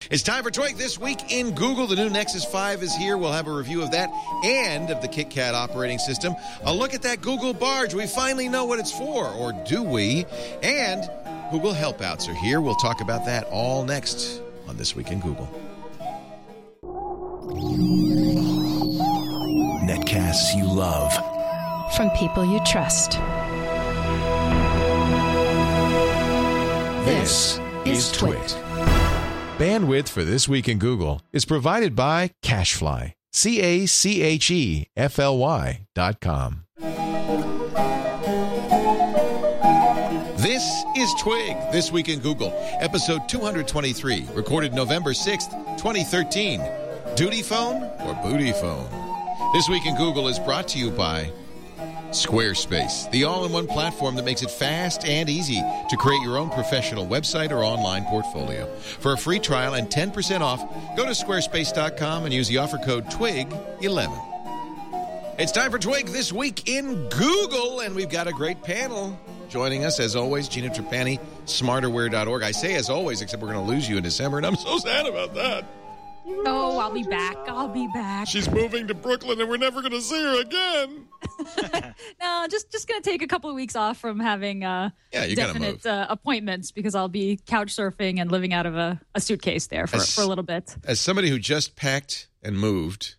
It's time for Twig This Week in Google. The new Nexus 5 is here. We'll have a review of that and of the KitKat operating system. A look at that Google Barge. We finally know what it's for, or do we? And Google Helpouts are here. We'll talk about that all next on This Week in Google. Netcasts you love. From people you trust. This is Twit. Bandwidth for This Week in Google is provided by CacheFly. CacheFly.com. This is Twig, This Week in Google, episode 223, recorded November 6th, 2013. Duty phone or booty phone? This Week in Google is brought to you by Squarespace, the all-in-one platform that makes it fast and easy to create your own professional website or online portfolio. For a free trial and 10% off, go to squarespace.com and use the offer code TWIG11. It's time for Twig This Week in Google, and we've got a great panel joining us, as always. Gina Trapani, smarterware.org. I say as always, except we're going to lose you in December, and I'm so sad about that. Oh, I'll be back. She's moving to Brooklyn, and we're never going to see her again. No, just going to take a couple of weeks off from having definite appointments, because I'll be couch surfing and living out of a suitcase there for a little bit. As somebody who just packed and moved,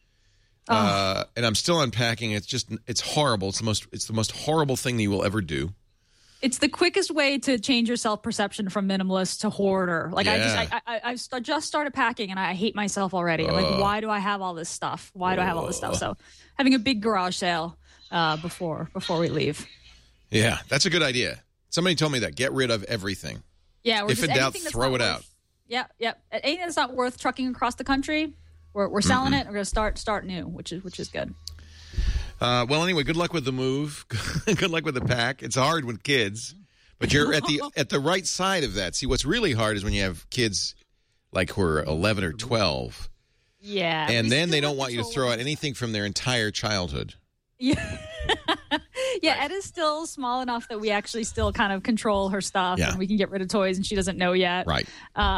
and I'm still unpacking, it's horrible. It's the most horrible thing that you will ever do. It's the quickest way to change your self-perception from minimalist to hoarder. Like, yeah. I just started packing, and I hate myself already. I'm like, why do I have all this stuff? So having a big garage sale before we leave. Yeah, that's a good idea. Somebody told me that. Get rid of everything. Yeah. If in doubt, throw it out. Yeah. Anything that's not worth trucking across the country, we're selling it. We're going to start new, which is good. Well, anyway, good luck with the move. Good luck with the pack. It's hard with kids, but you're at the right side of that. See, what's really hard is when you have kids like who are 11 or 12. Yeah. And then they don't want you to throw out anything from their entire childhood. Yeah. Yeah, Ed is still small enough that we actually still kind of control her stuff, and we can get rid of toys, and she doesn't know yet. Right.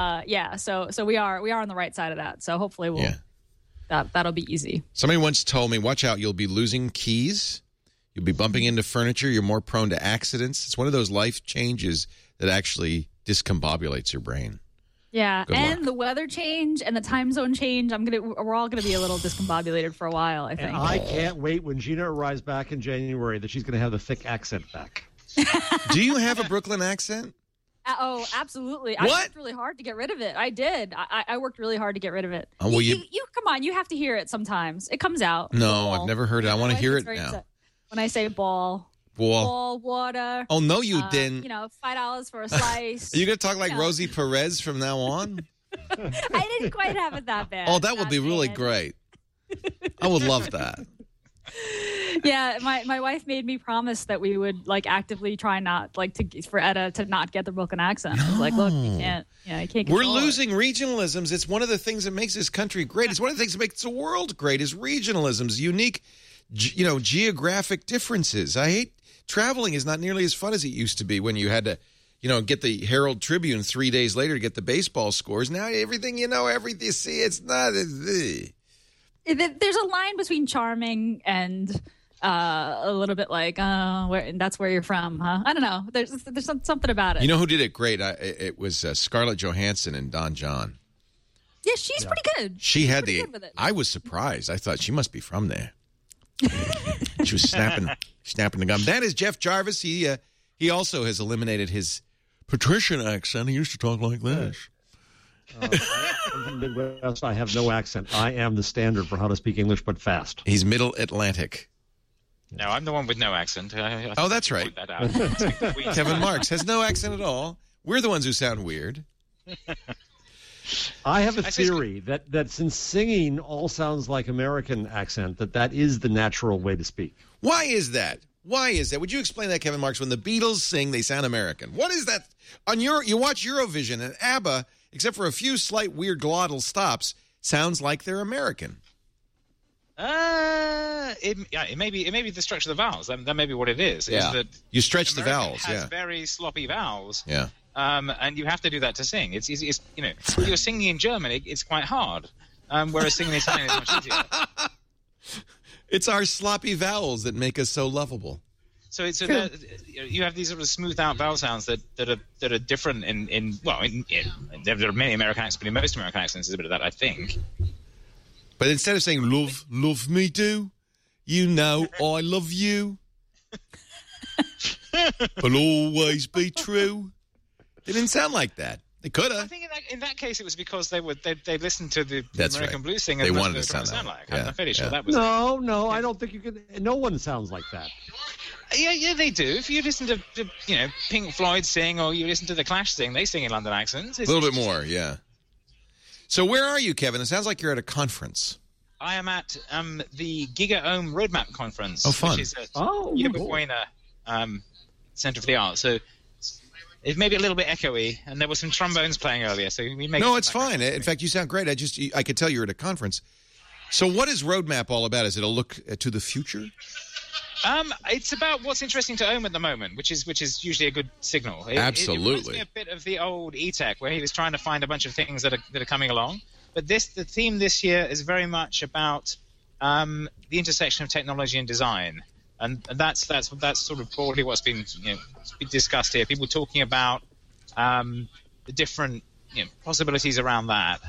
So we are on the right side of that. So hopefully we'll. Yeah. That'll be easy. Somebody once told me, watch out, you'll be losing keys. You'll be bumping into furniture. You're more prone to accidents. It's one of those life changes that actually discombobulates your brain. Yeah, Good and luck. the weather change and the time zone change. We're all gonna be a little discombobulated for a while, I think. And I can't wait when Gina arrives back in January that she's going to have the thick accent back. Do you have a Brooklyn accent? Oh, absolutely. What? I worked really hard to get rid of it. I did. I worked really hard to get rid of it. Oh, well, you come on. You have to hear it sometimes. It comes out. No, Ball. I've never heard it. I want to hear it now. Upset when I say ball, water. Oh, no, you didn't. $5 for a slice. Are you going to talk like Rosie Perez from now on? I didn't quite have it that bad. Oh, that would be really great. I would love that. Yeah, my wife made me promise that we would actively try not for Etta to not get the Brooklyn accent. I was like, look, you can't. We're losing regionalisms. It's one of the things that makes this country great. It's one of the things that makes the world great is regionalisms, unique, geographic differences. I hate traveling is not nearly as fun as it used to be when you had to, get the Herald Tribune 3 days later to get the baseball scores. Now everything everything you see, it's not. There's a line between charming and a little bit that's where you're from, huh? I don't know. There's something about it. You know who did it great? It was Scarlett Johansson and Don John. Yeah, she's pretty good. She had I was surprised. I thought she must be from there. She was snapping the gum. That is Jeff Jarvis. He also has eliminated his patrician accent. He used to talk like this. I'm from the Midwest. I have no accent. I am the standard for how to speak English, but fast. He's Middle Atlantic. No, I'm the one with no accent. Oh, that's right. That out. Kevin Marks has no accent at all. We're the ones who sound weird. I have a theory that since singing all sounds like American accent, that is the natural way to speak. Why is that? Would you explain that, Kevin Marks? When the Beatles sing, they sound American. What is that? You watch Eurovision, and ABBA, except for a few slight weird glottal stops, sounds like they're American. It may be the structure of the vowels. That may be what it is. Yeah. Is that you stretch the American vowels. has very sloppy vowels. Yeah. and you have to do that to sing. It's if you're singing in German, it's quite hard, whereas singing in Italian is much easier. It's our sloppy vowels that make us so lovable. So you have these sort of smoothed out vowel sounds that are different there are many American accents, but in most American accents there's a bit of that, I think. But instead of saying love me do, I love you. But always be true. They didn't sound like that. They could have. I think in that case it was because they listened to the That's American right. blues singer. They and wanted that's to what it sound like. that. I'm fairly sure that was No, I don't think you could. No one sounds like that. Yeah, they do. If you listen to Pink Floyd sing or you listen to the Clash sing, they sing in London accents. A little bit more, yeah. So where are you, Kevin? It sounds like you're at a conference. I am at the Giga Ohm Roadmap Conference. Oh, fun. Which is at Yerba Buena Center for the Arts. So it may be a little bit echoey, and there were some trombones playing earlier. So we may. No, it's fine. In fact, you sound great. I could tell you're at a conference. So what is Roadmap all about? Is it a look to the future? It's about what's interesting to Ohm at the moment, which is usually a good signal. Absolutely. It reminds me a bit of the old E-Tech, where he was trying to find a bunch of things that are coming along. But the theme this year is very much about the intersection of technology and design, and that's sort of broadly what's been discussed here. People talking about the different possibilities around that.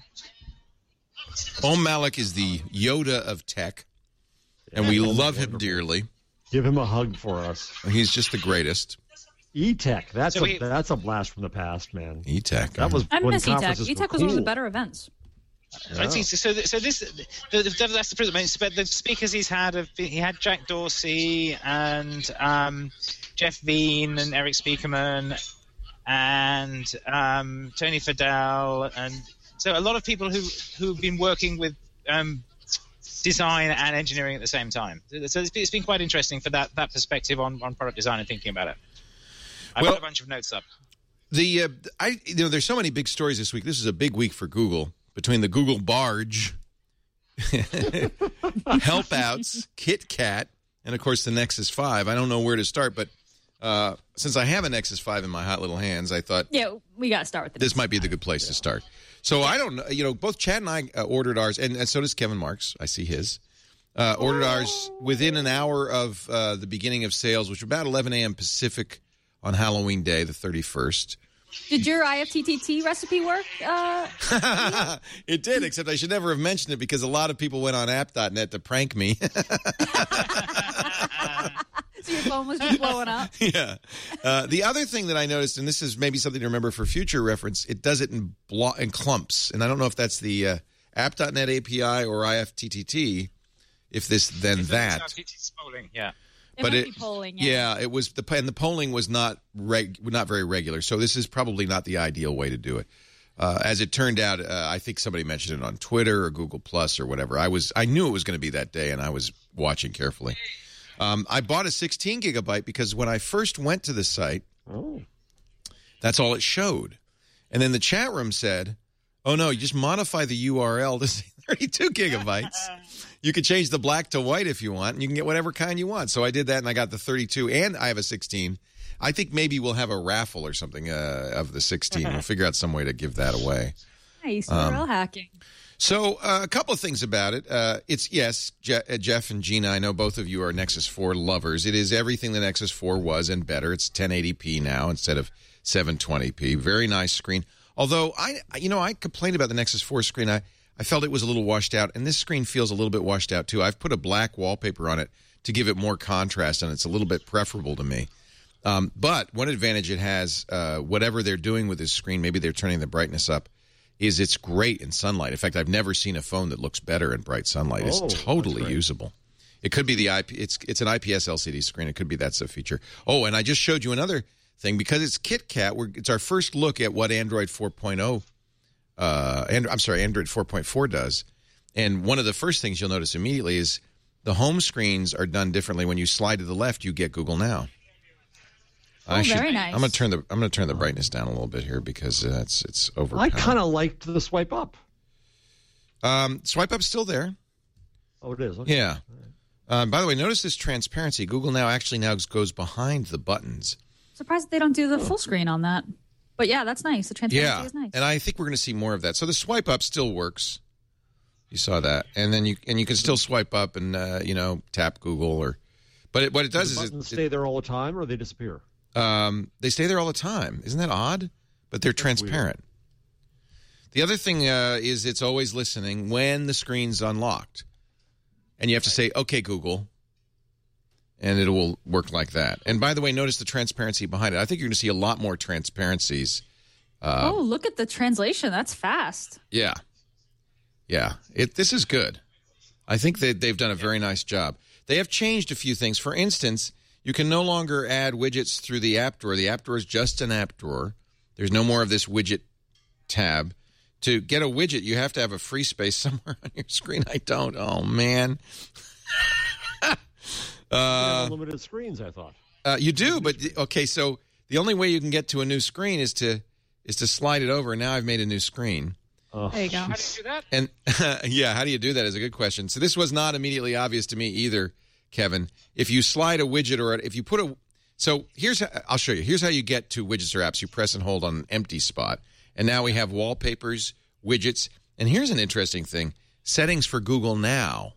Ohm Malik is the Yoda of tech, and we love him dearly. Give him a hug for us. He's just the greatest. E-Tech, that's a blast from the past, man. E-Tech. That was I when miss E-Tech. conferences E-Tech were was one of the cool. better events. Yeah. So that's the principle. But the speakers he had Jack Dorsey and Jeff Veen and Eric Spiekerman and Tony Fadell, and so a lot of people who've been working with design and engineering at the same time. So it's been quite interesting for that perspective on product design and thinking about it. I've got a bunch of notes up. There's so many big stories this week. This is a big week for Google. Between the Google Barge, Helpouts, KitKat, and of course the Nexus 5. I don't know where to start, but since I have a Nexus 5 in my hot little hands, I thought we got to start with this might be the good place to start. So I don't know. Both Chad and I ordered ours, and so does Kevin Marks. I see his. Ordered ours within an hour of the beginning of sales, which was about 11 a.m. Pacific on Halloween Day, the 31st. Did your IFTTT recipe work? It did, except I should never have mentioned it because a lot of people went on app.net to prank me. So your phone was just blowing up? Yeah. The other thing that I noticed, and this is maybe something to remember for future reference, it does it in clumps. And I don't know if that's the app.net API or IFTTT, if this, then that. Yeah. But might be polling, it was the polling was not very regular, so this is probably not the ideal way to do it. As it turned out, I think somebody mentioned it on Twitter or Google Plus or whatever. I knew it was going to be that day, and I was watching carefully. I bought a 16 gigabyte because when I first went to the site, that's all it showed, and then the chat room said, "Oh no, you just modify the URL to say 32 gigabytes." You could change the black to white if you want, and you can get whatever kind you want. So I did that, and I got the 32, and I have a 16. I think maybe we'll have a raffle or something of the 16. We'll figure out some way to give that away. Nice. Real hacking. So a couple of things about it. Jeff and Gina, I know both of you are Nexus 4 lovers. It is everything the Nexus 4 was and better. It's 1080p now instead of 720p. Very nice screen. Although, I complained about the Nexus 4 screen. I felt it was a little washed out, and this screen feels a little bit washed out, too. I've put a black wallpaper on it to give it more contrast, and it's a little bit preferable to me. But one advantage it has, whatever they're doing with this screen, maybe they're turning the brightness up, is it's great in sunlight. In fact, I've never seen a phone that looks better in bright sunlight. It's totally usable. It could be it's an IPS LCD screen. It could be that's a feature. Oh, and I just showed you another thing. Because it's KitKat, it's our first look at what Android 4.0 Android 4.4 does. And one of the first things you'll notice immediately is the home screens are done differently. When you slide to the left, you get Google Now. Very nice. I'm going to turn the brightness down a little bit here because it's overpowered. I kind of liked the swipe up. Swipe up's still there. Oh, it is. Okay. Yeah. By the way, notice this transparency. Google Now goes behind the buttons. Surprised they don't do the full screen on that. But yeah, that's nice. The transparency is nice. And I think we're going to see more of that. So the swipe up still works. You saw that, and then you can still swipe up and tap Google but what it does is buttons stay there all the time, or they disappear. They stay there all the time. Isn't that odd? But they're transparent. Weird. The other thing is it's always listening when the screen's unlocked, and you have to say, "Okay, Google," and it will work like that. And by the way, notice the transparency behind it. I think you're going to see a lot more transparencies. Look at the translation. That's fast. Yeah. Yeah, this is good. I think that they've done a very nice job. They have changed a few things. For instance, you can no longer add widgets through the app drawer. The app drawer is just an app drawer. There's no more of this widget tab. To get a widget, you have to have a free space somewhere on your screen. I don't. Oh, man. Unlimited screens, I thought. You do, but okay, so the only way you can get to a new screen is to slide it over, and now I've made a new screen. Oh, there you go. How do you do that? And how do you do that is a good question. So this was not immediately obvious to me either, Kevin. If you slide a widget if you put I'll show you. Here's how you get to widgets or apps. You press and hold on an empty spot. And now we have wallpapers, widgets. And here's an interesting thing. Settings for Google Now.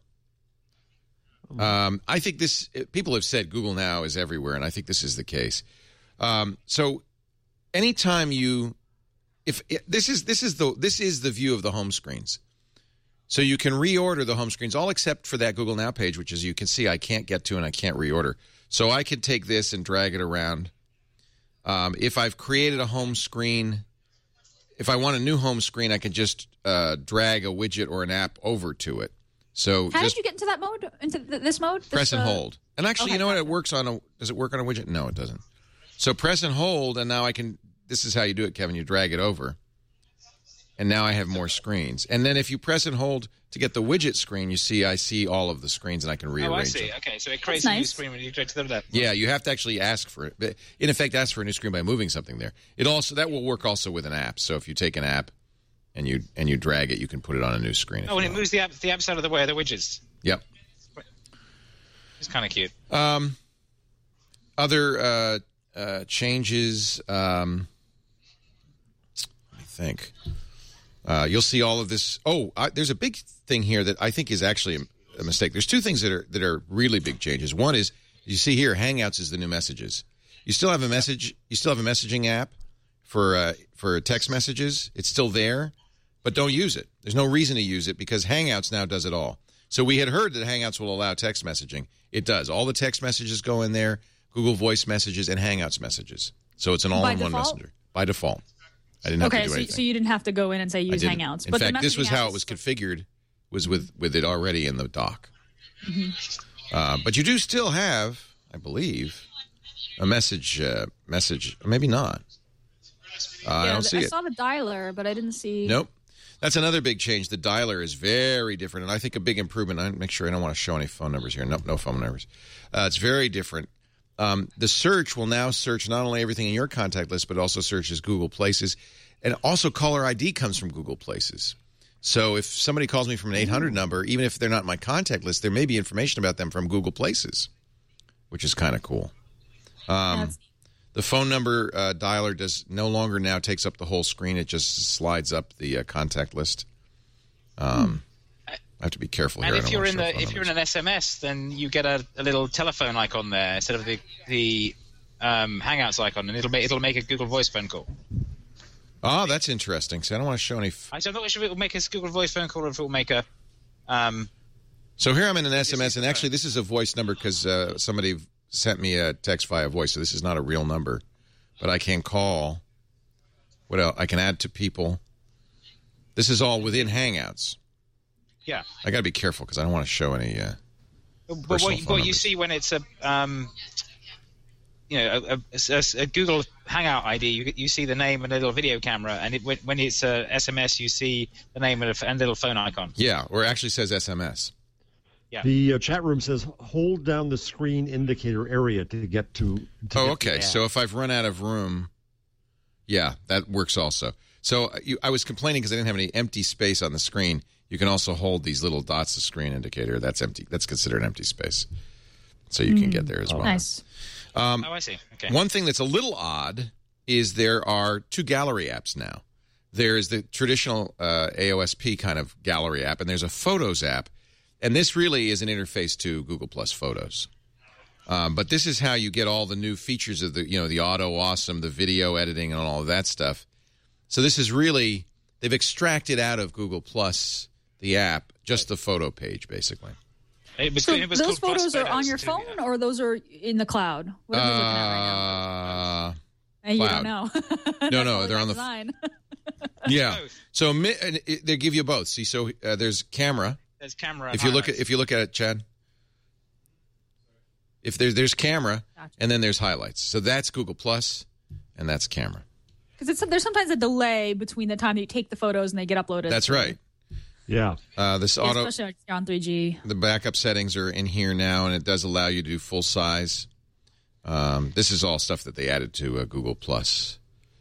I think people have said Google Now is everywhere, and I think this is the case. So anytime this is the view of the home screens. So you can reorder the home screens, all except for that Google Now page, which, as you can see, I can't get to and I can't reorder. So I could take this and drag it around. If I've created a home screen, if I want a new home screen, I can just drag a widget or an app over to it. So how did you get into that mode? Into this mode? Press and hold. And actually, you know what? It works on does it work on a widget? No, it doesn't. So press and hold, and now I can. This is how you do it, Kevin. You drag it over, and now I have more screens. And then if you press and hold to get the widget screen, I see all of the screens, and I can rearrange I see. them. Okay, so it creates a new screen when you drag to the left. Yeah, you have to actually ask for it. But in effect, ask for a new screen by moving something there. That will work also with an app. So if you take an app and you drag it, you can put it on a new screen. Oh, and it moves the apps out of the way of the widgets. Yep. It's kind of cute. Other changes. Let me think. You'll see all of this. There's a big thing here that I think is actually a mistake. There's two things that are really big changes. One is, you see here, Hangouts is the new messages. You still have a messaging app for text messages. It's still there, but don't use it. There's no reason to use it because Hangouts now does it all. So we had heard that Hangouts will allow text messaging. It does. All the text messages go in there, Google Voice messages, and Hangouts messages. So it's an all-in-one messenger by default. I didn't have to do anything. So you didn't have to go in and say use Hangouts. In fact, this was how it was configured, was with it already in the dock. Mm-hmm. But you do still have, I believe, a message, maybe not. I don't see it. I saw the dialer, but I didn't see. Nope. That's another big change. The dialer is very different, and I think a big improvement. I make sure I don't want to show any phone numbers here. Nope, no phone numbers. It's very different. The search will now search not only everything in your contact list, but also searches Google Places. And also caller ID comes from Google Places. So if somebody calls me from an 800 number, even if they're not in my contact list, there may be information about them from Google Places, which is kind of cool. The phone number dialer does no longer now takes up the whole screen. It just slides up the contact list. I have to be careful here. And if you're in an SMS, then you get a little telephone icon there instead of the Hangouts icon, and it'll make a Google Voice phone call. Oh, that's interesting. So I don't want to show any. I'm not sure if it will make a Google Voice phone call or if it will make a. So here I'm in an SMS, and actually this is a voice number because somebody sent me a text via voice, so this is not a real number, but I can call. What else? I can add to people. This is all within Hangouts. Yeah, I got to be careful because I don't want to show any. But what you see when it's a Google Hangout ID, you see the name and a little video camera, and when it's a SMS, you see the name and a little phone icon. Yeah, or it actually says SMS. Yeah. The chat room says hold down the screen indicator area to get to. Okay. So if I've run out of room, yeah, that works also. So I was complaining because I didn't have any empty space on the screen. You can also hold these little dots, the screen indicator. That's empty. That's considered empty space. So you can get there as well. Nice. I see. Okay. One thing that's a little odd is there are two gallery apps now. There's the traditional AOSP kind of gallery app, and there's a Photos app. And this really is an interface to Google Plus Photos. But this is how you get all the new features of the Auto Awesome, the video editing, and all of that stuff. So this is really, they've extracted out of Google Plus, the app, just the photo page, basically. Those photos are on your phone, or those are in the cloud? What are you looking at right now? You don't know. No, they're on the design. Yeah. So they give you both. See, so there's camera. There's camera. If you look at it, Chad. If there's camera, gotcha. And then there's highlights. So that's Google Plus, and that's camera. Because there's sometimes a delay between the time that you take the photos and they get uploaded. That's right. Yeah. Especially when it's on 3G. The backup settings are in here now, and it does allow you to do full size. This is all stuff that they added to Google Plus.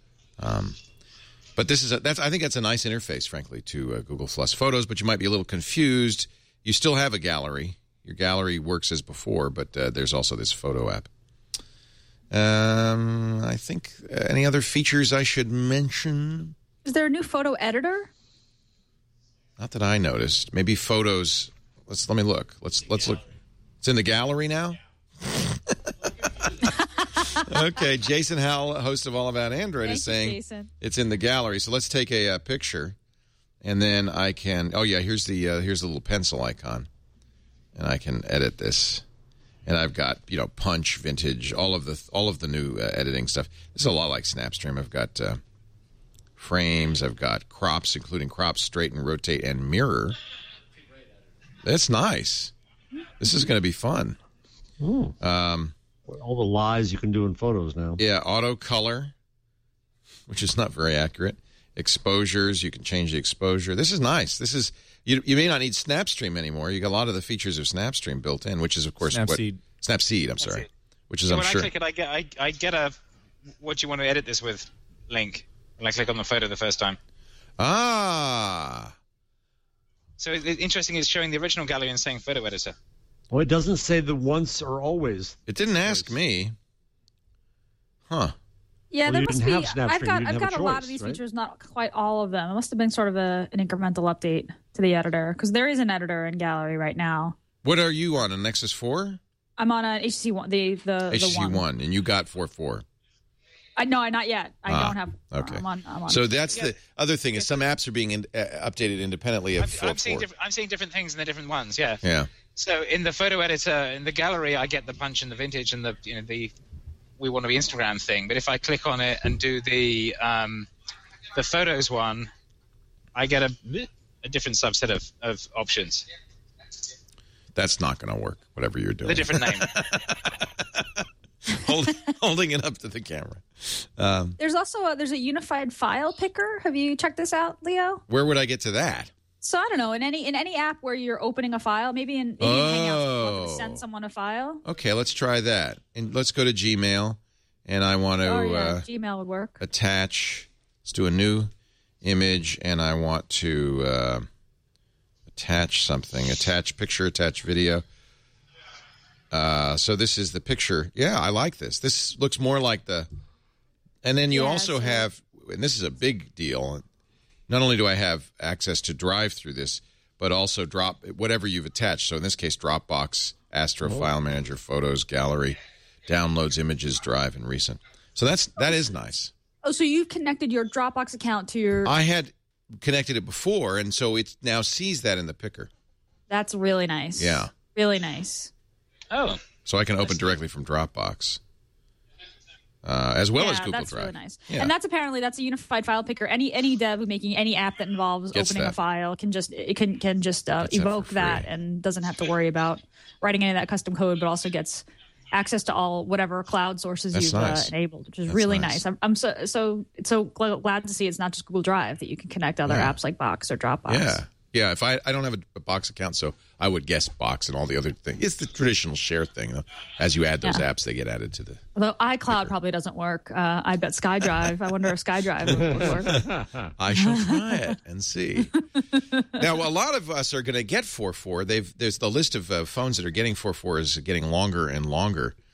But I think that's a nice interface, frankly, to Google Plus Photos. But you might be a little confused. You still have a gallery. Your gallery works as before, but there's also this photo app. I think any other features I should mention? Is there a new photo editor? Not that I noticed. Maybe photos. Let me look. Let's look. It's in the gallery now. Okay, Jason Howell, host of All About Android, is saying it's in the gallery. So let's take a picture, and then I can. Oh yeah, here's the little pencil icon, and I can edit this. And I've got Punch, Vintage, all of the new editing stuff. This is a lot like Snapstream. I've got frames. I've got crops, including crop, straighten, rotate, and mirror. That's nice. This is going to be fun. All the lies you can do in photos now. Yeah, auto color, which is not very accurate. Exposures, you can change the exposure. This is nice. This is you may not need Snapstream anymore. You got a lot of the features of Snapstream built in, which is of course Snapseed. I'm sorry, which is when sure. I click it, I get a what you want to edit this with link when I click on the photo the first time. Ah. So interesting is showing the original gallery and saying photo editor. Well, it doesn't say the once or always. It didn't ask me. Huh. Yeah, there must be. I've got a lot of these features, not quite all of them. It must have been sort of an incremental update to the editor, because there is an editor in Gallery right now. What are you on, a Nexus 4? I'm on an HTC One, the HTC One, and you got 4.4. No, not yet. I don't have. Okay. I'm on. So that's the other thing is some apps are being updated independently of 4.4. I'm seeing different things in the different ones. Yeah. Yeah. So in the photo editor, in the gallery, I get the Punch and the Vintage and the We Want to Be Instagram thing. But if I click on it and do the photos one, I get a different subset of options. That's not going to work. Whatever you're doing. The different name. Holding it up to the camera. There's also a unified file picker. Have you checked this out, Leo? Where would I get to that? So I don't know, in any app where you're opening a file, maybe in Hangouts, you want to send someone a file. Okay, let's try that. And let's go to Gmail, and I want to Gmail would work. Attach. Let's do a new image, and I want to attach something. Attach picture, attach video. So this is the picture. Yeah, I like this. This looks more like the... And then you also have... And this is a big deal. Not only do I have access to drive through this, but also drop whatever you've attached. So in this case, Dropbox, Astro File Manager, Photos, Gallery, Downloads, Images, Drive, and Recent. So that is nice. Oh, so you've connected your Dropbox account to your... I had connected it before, and so it now sees that in the picker. That's really nice. Yeah. Really nice. Oh. So I can open directly from Dropbox. As well as Google that's Drive. Really nice. Yeah. And that's a unified file picker. Any dev making any app that involves opening a file can just evoke that and doesn't have to worry about writing any of that custom code, but also gets access to all whatever cloud sources you've enabled, which is really nice. I'm so glad to see it's not just Google Drive, that you can connect other apps like Box or Dropbox. Yeah. If I don't have a Box account, so I would guess Box and all the other things. It's the traditional share thing, though. As you add those apps, they get added to the... Although iCloud probably doesn't work. I bet SkyDrive. I wonder if SkyDrive would work. I shall try it and see. Now, a lot of us are going to get 4.4. There's the list of phones that are getting 4.4 is getting longer and longer.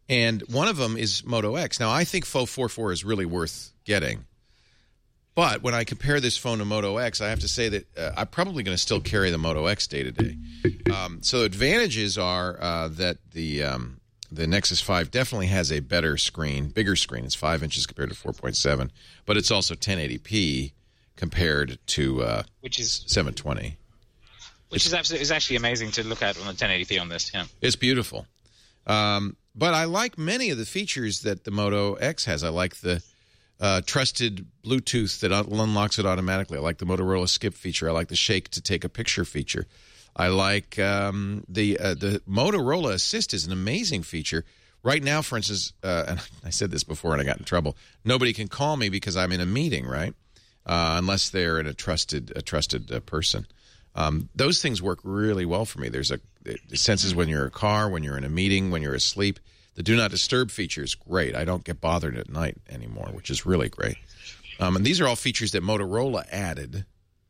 And one of them is Moto X. Now, I think Faux 4.4 is really worth getting. But when I compare this phone to Moto X, I have to say that I'm probably going to still carry the Moto X day to day. So advantages are that the Nexus 5 definitely has a better screen, bigger screen. It's 5 inches compared to 4.7, but it's also 1080p compared to which is 720. Which is actually amazing to look at on the 1080p on this. Yeah, it's beautiful. But I like many of the features that the Moto X has. I like the trusted Bluetooth that unlocks it automatically. I like the Motorola Skip feature. I like the Shake to take a picture feature. I like the Motorola Assist is an amazing feature. Right now, for instance, and I said this before and I got in trouble, nobody can call me because I'm in a meeting, right? Unless they're in a trusted person. Those things work really well for me. It senses when you're in a car, when you're in a meeting, when you're asleep. The Do Not Disturb feature is great. I don't get bothered at night anymore, which is really great. And these are all features that Motorola added.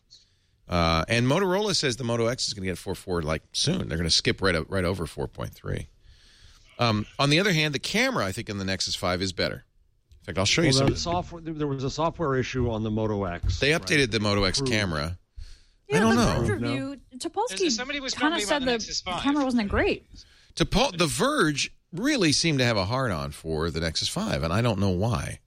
And Motorola says the Moto X is going to get 4.4 like soon. They're going to skip right over 4.3. On the other hand, the camera, I think, in the Nexus 5 is better. In fact, I'll show you some. There was a software issue on the Moto X. They updated the Moto X camera. Yeah, I don't know. Verge review, Topolsky kind of said the camera wasn't that great. The Verge really seemed to have a hard-on for the Nexus 5, and I don't know why.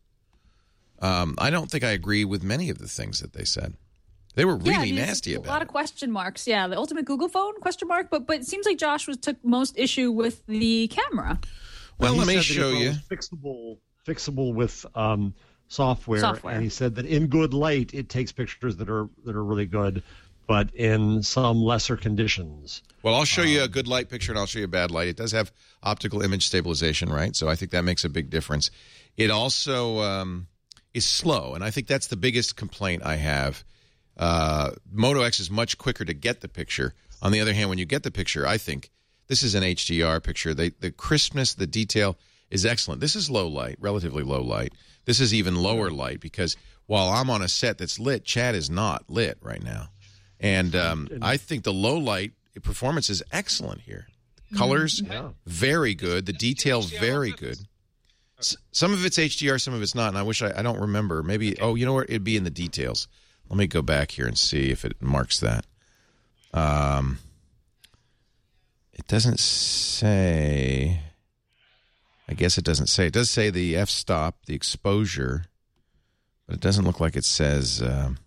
I don't think I agree with many of the things that they said. They were really nasty about it. A lot of question marks. Yeah, the ultimate Google phone, question mark. But it seems like Josh took most issue with the camera. Well, let me show you. Fixable with software, and he said that in good light, it takes pictures that are really good, but in some lesser conditions. Well, I'll show you a good light picture, and I'll show you a bad light. It does have optical image stabilization, right? So I think that makes a big difference. It also is slow, and I think that's the biggest complaint I have. Moto X is much quicker to get the picture. On the other hand, when you get the picture, I think this is an HDR picture. The crispness, the detail is excellent. This is low light, relatively low light. This is even lower light because while I'm on a set that's lit, Chad is not lit right now. And I think the low light performance is excellent here. The colors, very good. The detail, very good. Some of it's HDR, some of it's not. And I wish I don't remember. Maybe, you know what? It'd be in the details. Let me go back here and see if it marks that. It doesn't say. I guess it doesn't say. It does say the f-stop, the exposure, but it doesn't look like it says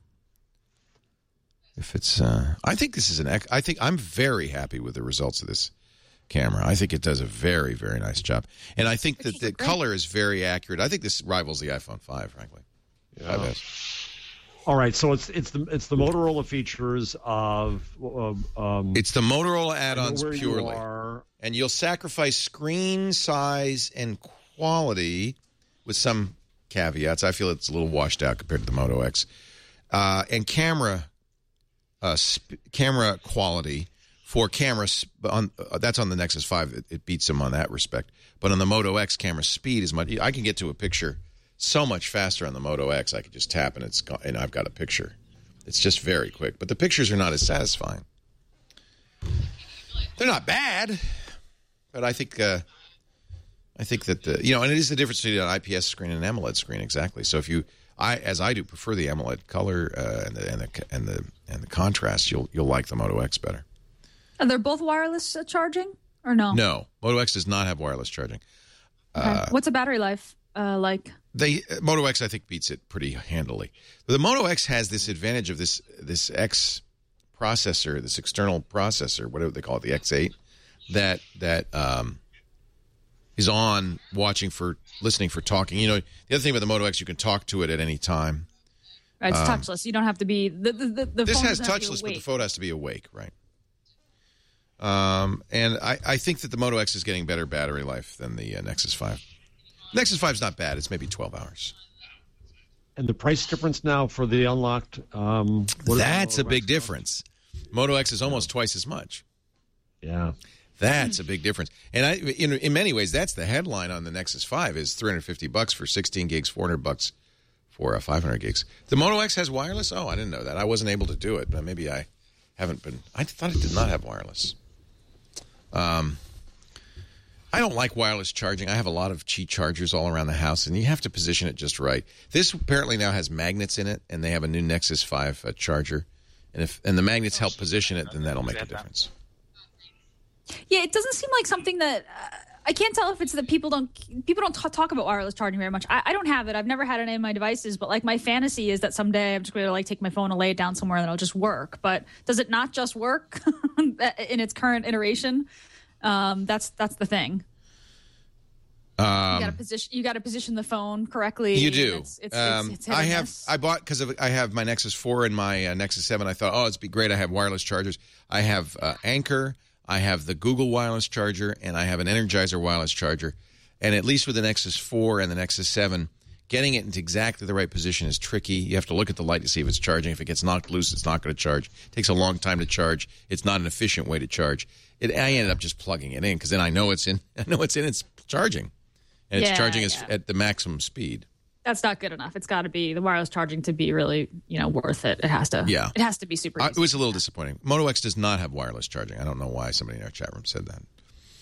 if it's. I think this is I think I'm very happy with the results of this camera. I think it does a very, very nice job, and I think that the color is very accurate. I think this rivals the iPhone 5, frankly. Yeah. All right, so it's the Motorola features of. It's the Motorola add-ons purely, and you'll sacrifice screen size and quality with some caveats. I feel it's a little washed out compared to the Moto X, and camera quality for cameras that's on the Nexus 5. It beats them on that respect, but on the Moto X, camera speed is much. I can get to a picture so much faster on the Moto X. I could just tap and I've got a picture. It's just very quick, but the pictures are not as satisfying. They're not bad, but I think that and it is the difference between an IPS screen and an AMOLED screen exactly. So if as I do, prefer the AMOLED color and the contrast, you'll like the Moto X better. Are they both wireless charging or no? No, Moto X does not have wireless charging. Okay. What's the battery life like? Moto X, I think, beats it pretty handily. But the Moto X has this advantage of this X processor, this external processor, whatever they call it, the X8, that is on listening for talking. You know, the other thing about the Moto X, you can talk to it at any time. Right, it's touchless. You don't have to be the This phone has touchless, but the phone has to be awake, right? And I think that the Moto X is getting better battery life than the Nexus 5. Nexus 5 is not bad. It's maybe 12 hours. And the price difference now for the unlocked? That's a big difference. Moto X is almost twice as much. Yeah. That's a big difference. And in many ways, that's the headline on the Nexus 5 is $350 for 16 gigs, $400 for 500 gigs. The Moto X has wireless? Oh, I didn't know that. I wasn't able to do it, but maybe I haven't been. I thought it did not have wireless. I don't like wireless charging. I have a lot of Qi chargers all around the house, and you have to position it just right. This apparently now has magnets in it, and they have a new Nexus 5 charger. And if the magnets help position it, then that'll make a difference. Yeah, it doesn't seem like something that I can't tell if it's that people don't talk about wireless charging very much. I don't have it. I've never had any of my devices, but like my fantasy is that someday I'm just going to like take my phone and lay it down somewhere and it'll just work. But does it not just work in its current iteration? That's the thing. You got to position the phone correctly. You do. It's I bought because I have my Nexus 4 and my Nexus 7. I thought, it'd be great. I have wireless chargers. I have Anker. I have the Google wireless charger, and I have an Energizer wireless charger. And at least with the Nexus 4 and the Nexus 7, getting it into exactly the right position is tricky. You have to look at the light to see if it's charging. If it gets knocked loose, it's not going to charge. It takes a long time to charge. It's not an efficient way to charge. I ended up just plugging it in because then I know it's in. It's charging, and it's charging at the maximum speed. That's not good enough. It's got to be the wireless charging to be really, worth it. It has to. Yeah. It has to be super easy. It was a little disappointing. Moto X does not have wireless charging. I don't know why somebody in our chat room said that.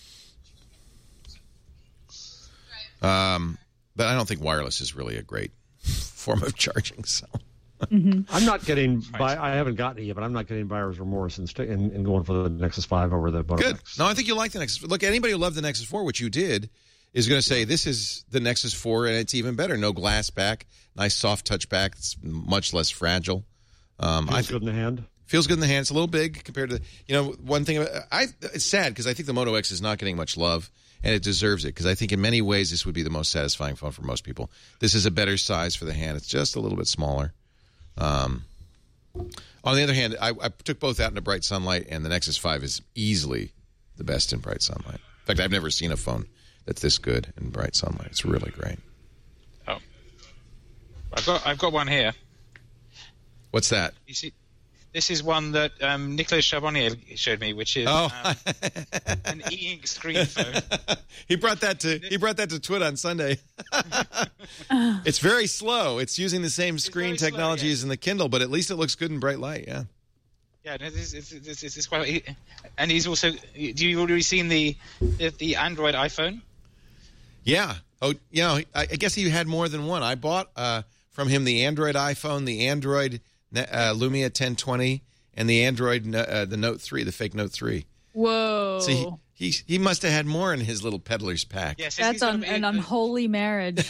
But I don't think wireless is really a great form of charging. So. I'm not getting I haven't gotten it yet, but I'm not getting buyer's remorse in going for the Nexus 5 over the Moto Good. X. No, I think you like the Nexus. Look, anybody who loved the Nexus 4, which you did, is going to say this is the Nexus 4 and it's even better. No glass back, nice soft touch back. It's much less fragile. Feels good in the hand. Feels good in the hand. It's a little big compared to one thing. It's sad because I think the Moto X is not getting much love, and it deserves it because I think in many ways this would be the most satisfying phone for most people. This is a better size for the hand. It's just a little bit smaller. On the other hand, I took both out into bright sunlight, and the Nexus 5 is easily the best in bright sunlight. In fact, I've never seen a phone that's this good in bright sunlight. It's really great. Oh, I've got one here. What's that? You see, this is one that Nicolas Charbonnier showed me, which is an e-ink screen phone. He brought that to Twitter on Sunday. It's very slow. It's using the same screen technology as in the Kindle, but at least it looks good in bright light. Yeah. Yeah, it's quite. And he's also. Do you already seen the Android iPhone? Yeah. Oh, I guess he had more than one. I bought from him the Android iPhone, the Android Lumia 1020, and the Android the Note 3, the fake Note 3. Whoa! So he must have had more in his little peddler's pack. Yes, that's an unholy marriage.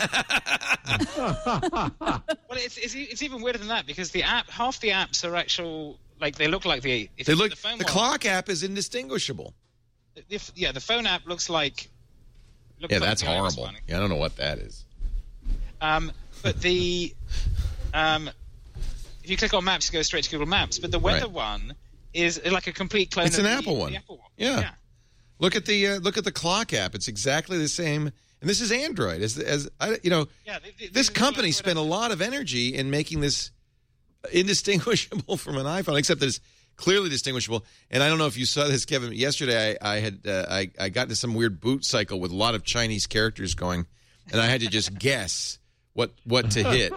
Well, it's even weirder than that because half the apps are actual. Like they look like the clock app is indistinguishable. The phone app looks like. That's horrible. Yeah, I don't know what that is. But the if you click on Maps, you go straight to Google Maps. But the weather one is like a complete clone. It's of an Apple one. The Apple one. Yeah. Look at the clock app. It's exactly the same. And this is Android. This company spent a lot of energy in making this indistinguishable from an iPhone, except that it's clearly distinguishable. And I don't know if you saw this, Kevin. Yesterday, I got into some weird boot cycle with a lot of Chinese characters going, and I had to just guess what to hit.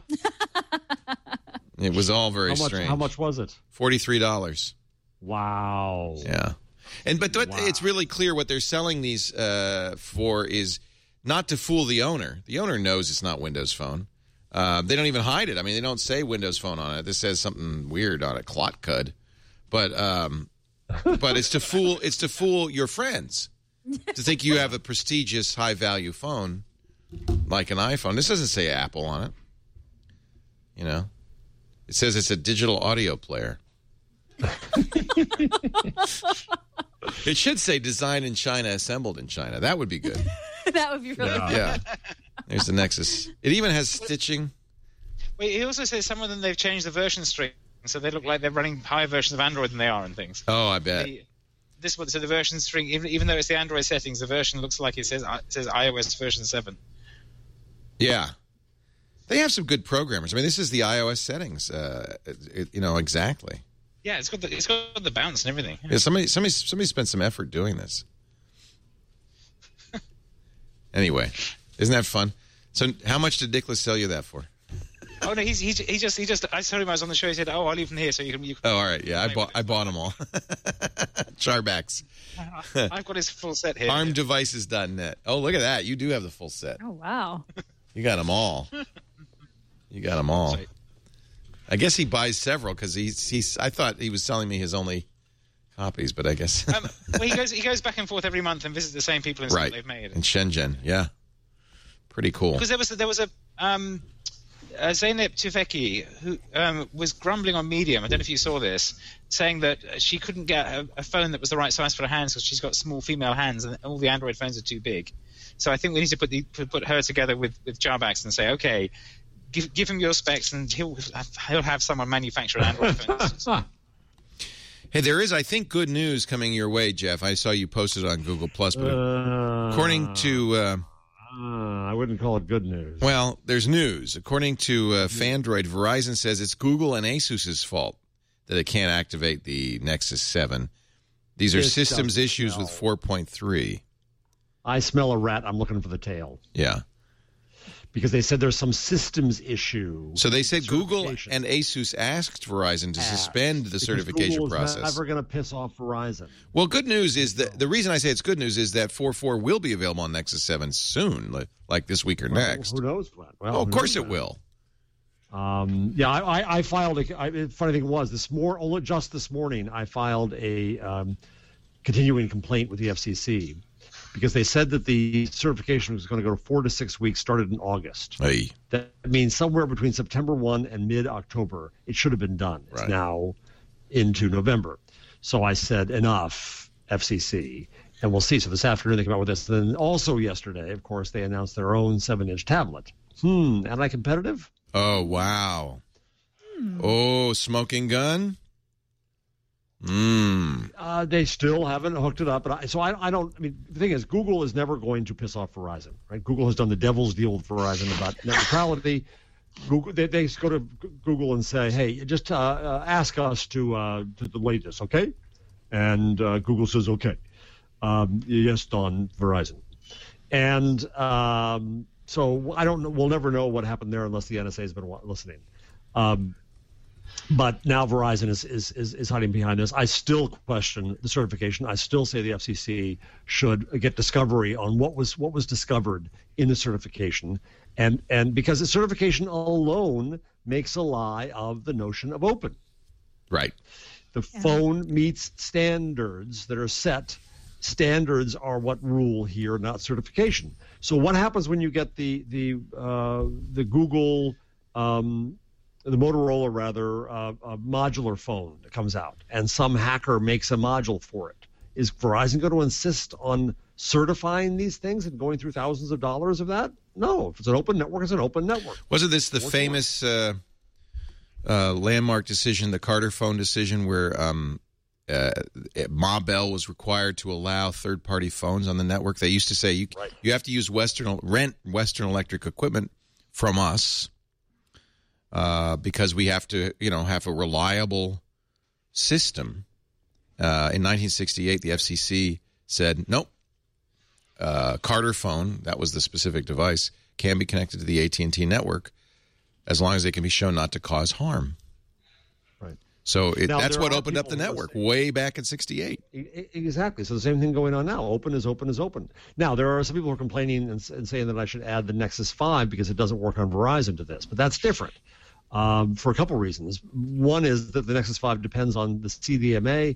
It was all very strange. How much was it? $43. Wow. Yeah. But it's really clear what they're selling these for is not to fool the owner. The owner knows it's not Windows Phone. They don't even hide it. I mean, they don't say Windows Phone on it. This says something weird on it, Clotcud. But it's to fool your friends to think you have a prestigious, high value phone like an iPhone. This doesn't say Apple on it. It says it's a digital audio player. It should say designed in China, assembled in China. That would be good. That would be really good. Yeah. There's the Nexus. It even has stitching. Wait, he also says some of them they've changed the version string, so they look like they're running higher versions of Android than they are and things. Oh, I bet. This one, so the version string, even though it's the Android settings, the version looks like it says iOS version 7. Yeah. They have some good programmers. I mean, this is the iOS settings, exactly. Yeah, it's got the bounce and everything. Yeah, somebody spent some effort doing this. Anyway, isn't that fun? So, how much did Nicholas sell you that for? Oh no, he just. I told him I was on the show. He said, "Oh, I'll leave them here so you can." Oh, all right. Yeah, I bought them all. Charbacks. I've got his full set here. Armdevices.net. Oh, look at that. You do have the full set. Oh, wow. You got them all. I guess he buys several because he's. I thought he was selling me his only copies, but I guess. Well, he goes back and forth every month and visits the same people and stuff they've made. In Shenzhen, yeah, pretty cool. Because there was a Zeynep Tufekci who was grumbling on Medium. I don't know if you saw this, saying that she couldn't get a phone that was the right size for her hands because she's got small female hands and all the Android phones are too big. So I think we need to put her together with Charbacks and say, okay, give him your specs and he'll have someone manufacture Android phones. Hey, there is, I think, good news coming your way, Jeff. I saw you posted on Google+, but according to... I wouldn't call it good news. Well, there's news. According to Fandroid, Verizon says it's Google and Asus's fault that it can't activate the Nexus 7. These are systems issues with 4.3. I smell a rat. I'm looking for the tail. Yeah. Because they said there's some systems issue. So they said Google and Asus asked Verizon to suspend the certification process. Google is never going to piss off Verizon. Well, good news is that the reason I say it's good news is that 4.4 will be available on Nexus 7 soon, like this week or next. Who knows when? Well, of course it will. Yeah, I filed a funny thing was just this morning I filed a continuing complaint with the FCC. Because they said that the certification was going to go to 4 to 6 weeks, started in August. Hey. That means somewhere between September 1 and mid-October, it should have been done. Right. It's now into November. So I said, enough, FCC, and we'll see. So this afternoon they come out with this. Then also yesterday, of course, they announced their own 7-inch tablet. Anti-competitive? Oh, wow. Oh, smoking gun? They still haven't hooked it up, but I don't. I mean, the thing is, Google is never going to piss off Verizon, right? Google has done the devil's deal with Verizon about net neutrality. Google, they go to Google and say, "Hey, just ask us to delete this, okay?" And Google says, "Okay." Yes, Don, Verizon, and so I don't know. We'll never know what happened there unless the NSA has been listening. But now Verizon is hiding behind this. I still question the certification. I still say the FCC should get discovery on what was discovered in the certification, and because the certification alone makes a lie of the notion of open. Right. The phone meets standards that are set. Standards are what rule here, not certification. So what happens when you get the Google? The Motorola, rather, a modular phone that comes out, and some hacker makes a module for it. Is Verizon going to insist on certifying these things and going through thousands of dollars of that? No. If it's an open network, it's an open network. Wasn't this the famous landmark decision, the Carter phone decision, where Ma Bell was required to allow third-party phones on the network? They used to say you have to use rent Western Electric equipment from us. Because we have to, have a reliable system. In 1968, the FCC said, nope, Carter phone, that was the specific device, can be connected to the AT&T network as long as they can be shown not to cause harm. Right. So that's what opened up the network way back in 68. Exactly. So the same thing going on now. Open is open is open. Now, there are some people who are complaining and saying that I should add the Nexus 5 because it doesn't work on Verizon to this, but that's different. For a couple of reasons. One is that the Nexus 5 depends on the CDMA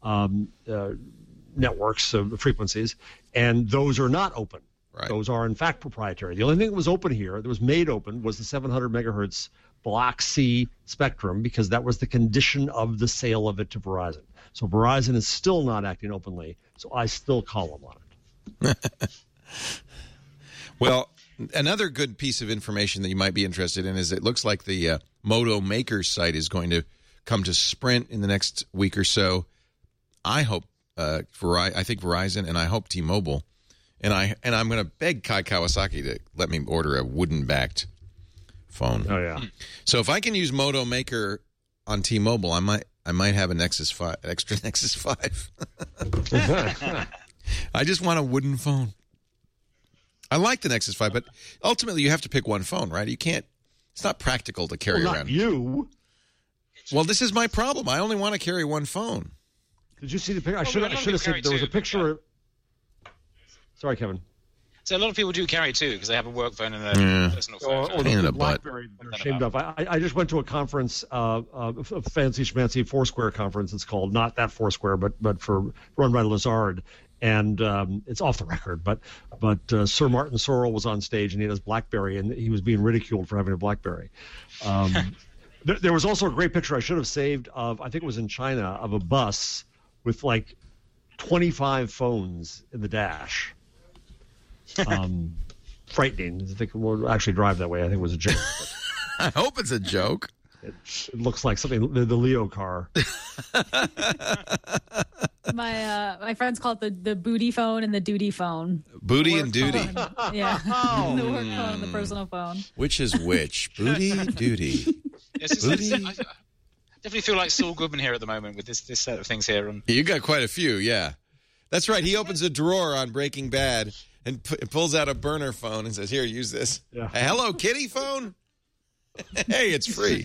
networks of frequencies, and those are not open. Right. Those are, in fact, proprietary. The only thing that was open here, that was made open, was the 700 megahertz Block C spectrum, because that was the condition of the sale of it to Verizon. So Verizon is still not acting openly, so I still call them on it. Well, another good piece of information that you might be interested in is it looks like the Moto Maker site is going to come to Sprint in the next week or so. I hope I think Verizon, and I hope T-Mobile, and I'm going to beg Kai Kawasaki to let me order a wooden-backed phone. Oh yeah. So if I can use Moto Maker on T-Mobile, I might have a Nexus 5, extra Nexus 5. I just want a wooden phone. I like the Nexus 5, but ultimately you have to pick one phone, right? You can't It's not practical to carry not around. You. Well, this is my problem. I only want to carry one phone. Did you see the picture? I should have said there was a picture. Sorry, Kevin. So a lot of people do carry two because they have a work phone and a personal phone. Or the BlackBerry they're ashamed of. I just went to a conference, a fancy schmancy Foursquare conference. It's called, not that Foursquare, but run by Lazard, and it's off the record. But Sir Martin Sorrell was on stage and he had his BlackBerry, and he was being ridiculed for having a BlackBerry. There was also a great picture I should have saved of, I think it was in China, of a bus with like 25 phones in the dash. Frightening. I think we'll actually drive that way. I think it was a joke. I hope it's a joke. It looks like something, the Leo car. My friends call it the booty phone and the duty phone. Booty and duty. Yeah. The work phone and the personal phone. Which is which? Booty, duty. Booty. I definitely feel like Saul Goodman here at the moment with this set of things here. You got quite a few, yeah. That's right. He opens a drawer on Breaking Bad and pulls out a burner phone and says, "Here, use this." Yeah. A Hello Kitty phone? Hey, it's free.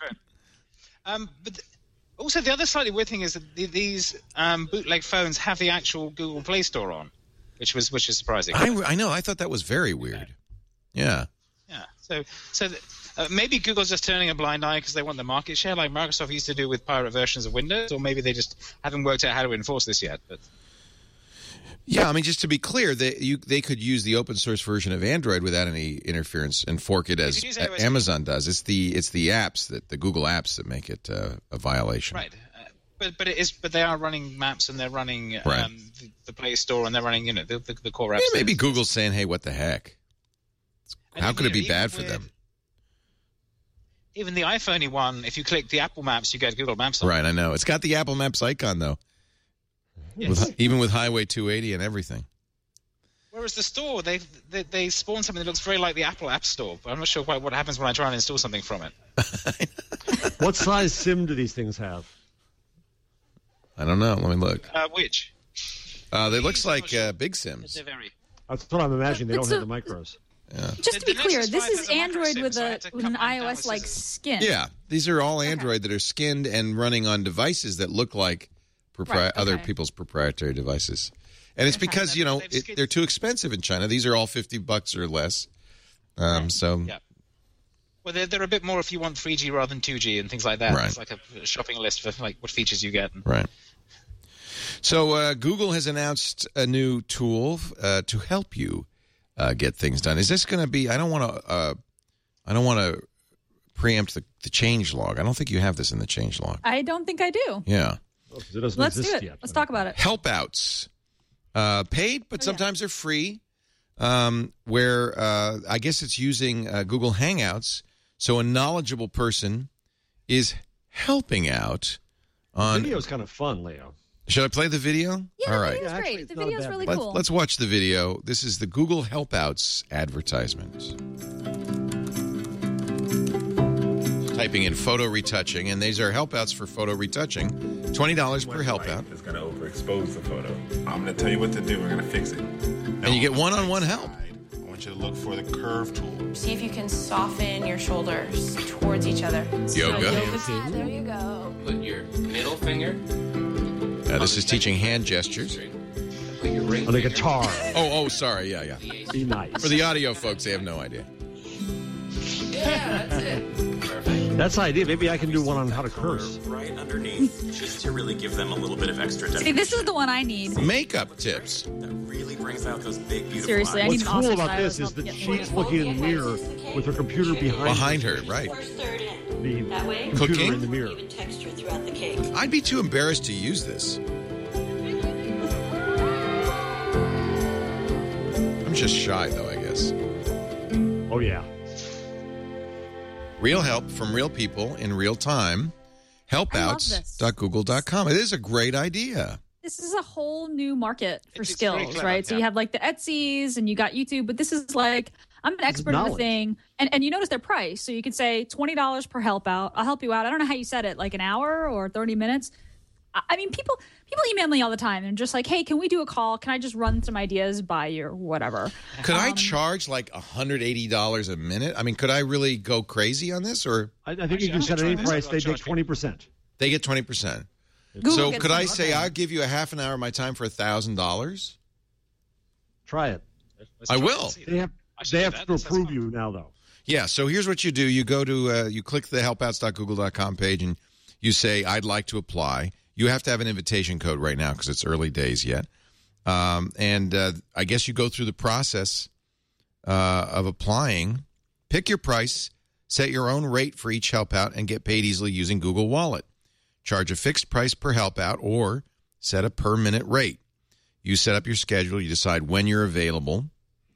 But also, the other slightly weird thing is that these bootleg phones have the actual Google Play Store on, which is surprising. I know. I thought that was very weird. Yeah. Yeah. So maybe Google's just turning a blind eye because they want the market share, like Microsoft used to do with pirate versions of Windows, or maybe they just haven't worked out how to enforce this yet. But yeah, I mean, just to be clear, they could use the open source version of Android without any interference and fork it as Amazon does. It's the apps the Google apps that make it a violation. Right. But they are running Maps and they're running the Play Store and they're running the core apps. Yeah, maybe Google's saying, "Hey, what the heck? How could it be bad for them?" Even the iPhone one, if you click the Apple Maps, you get Google Maps on. Right, I know. It's got the Apple Maps icon though. Yes. Even with Highway 280 and everything. Whereas the store, they spawn something that looks very like the Apple App Store, but I'm not sure quite what happens when I try and install something from it. What size SIM do these things have? I don't know. Let me look. Which? They looks like big Sims. They're very. That's what I'm imagining. They don't have the micros. Yeah. Just to be The clear, Nexus this 5 is has a Android micro with SIM, so I had to an cut mine down iOS with like scissors. skin. Yeah, these are all Android that are skinned and running on devices that look like other people's proprietary devices. And it's because, they're too expensive in China. These are all $50 or less. So Yeah. Well, they're a bit more if you want 3G rather than 2G and things like that. Right. It's like a shopping list for like what features you get. Right. So Google has announced a new tool to help you get things done. Is this going to be? I don't want to preempt the change log. I don't think you have this in the change log. I don't think I do. Yeah. It doesn't Let's do exist it. yet. Let's talk about it. Helpouts, paid, but sometimes they're free. Where I guess it's using Google Hangouts, so a knowledgeable person is helping out on. The video's kind of fun, Leo. Should I play the video? Yeah, All the right. video's Yeah, actually, great. it's The not a video's bad really video. cool. Let's watch the video. This is the Google Helpouts advertisement. Typing in photo retouching, and these are helpouts for photo retouching. $20 per helpout. It's going to overexpose the photo. I'm going to tell you what to do. We're going to fix it. And you get one-on-one help. I want you to look for the curve tool. See if you can soften your shoulders towards each other. Yoga. There you go. Put your middle finger. This is teaching hand gestures. Put your ring On the finger. guitar. Oh, sorry. Yeah. Be nice. For the audio folks, they have no idea. Yeah, that's it. Perfect. That's the idea. Maybe I can do one on how to curse. Right underneath, just to really give them a little bit of extra See, definition. this is the one I need. Makeup tips. That really brings out those big, beautiful Seriously, I eyes. need What's an cool awesome about this is stylist that to help me she's get looking in the mirror with her computer behind her, right. the That way, computer Cooking? in the mirror. even texture throughout the cake. I'd be too embarrassed to use this. I'm just shy, though, I guess. Oh, yeah. Real help from real people in real time. Helpouts.google.com. It is a great idea. This is a whole new market for It's very skills, clever, right? So you yeah. have like the Etsy's and you got YouTube, but this is like, I'm an expert in a knowledge. thing. And you notice their price. So you could say $20 per help out. I'll help you out. I don't know how you said it, like an hour or 30 minutes. I mean, people email me all the time and just like, hey, can we do a call? Can I just run some ideas by you or whatever? Could I charge like $180 a minute? I mean, could I really go crazy on this? Or I think you can set any price. They take 20%. They get 20%. Google so gets could I 20%. say I'll give you a half an hour of my time for $1,000? Try it. I will. They have to approve you now, though. Yeah, so here's what you do. You go to, you click the helpouts.google.com page, and you say, I'd like to apply. You have to have an invitation code right now because it's early days yet. And I guess you go through the process of applying. Pick your price, set your own rate for each help out, and get paid easily using Google Wallet. Charge a fixed price per help out or set a per-minute rate. You set up your schedule. You decide when you're available.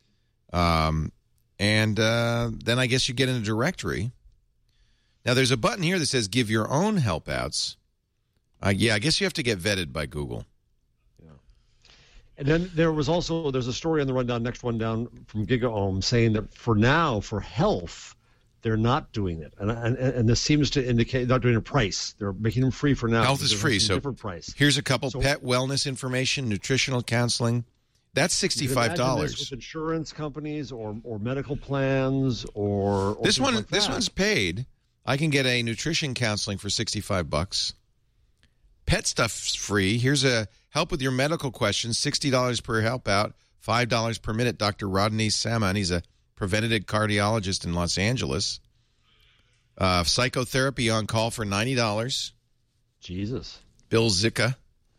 And then I guess you get in a directory. Now, there's a button here that says give your own help outs. I guess you have to get vetted by Google. Yeah. And then there's a story on the rundown, next one down from GigaOM, saying that for now, for health, they're not doing it. And this seems to indicate they're not doing a price. They're making them free for now. Health is free, so different price. Here's a couple pet wellness information, nutritional counseling. That's $65. With insurance companies or medical plans or this one. Like this one's paid. I can get a nutrition counseling for $65. Pet stuff's free. Here's a help with your medical questions. $60 per help out. $5 per minute. Dr. Rodney Saman. He's a preventative cardiologist in Los Angeles. Psychotherapy on call for $90. Jesus. Bill Zicka.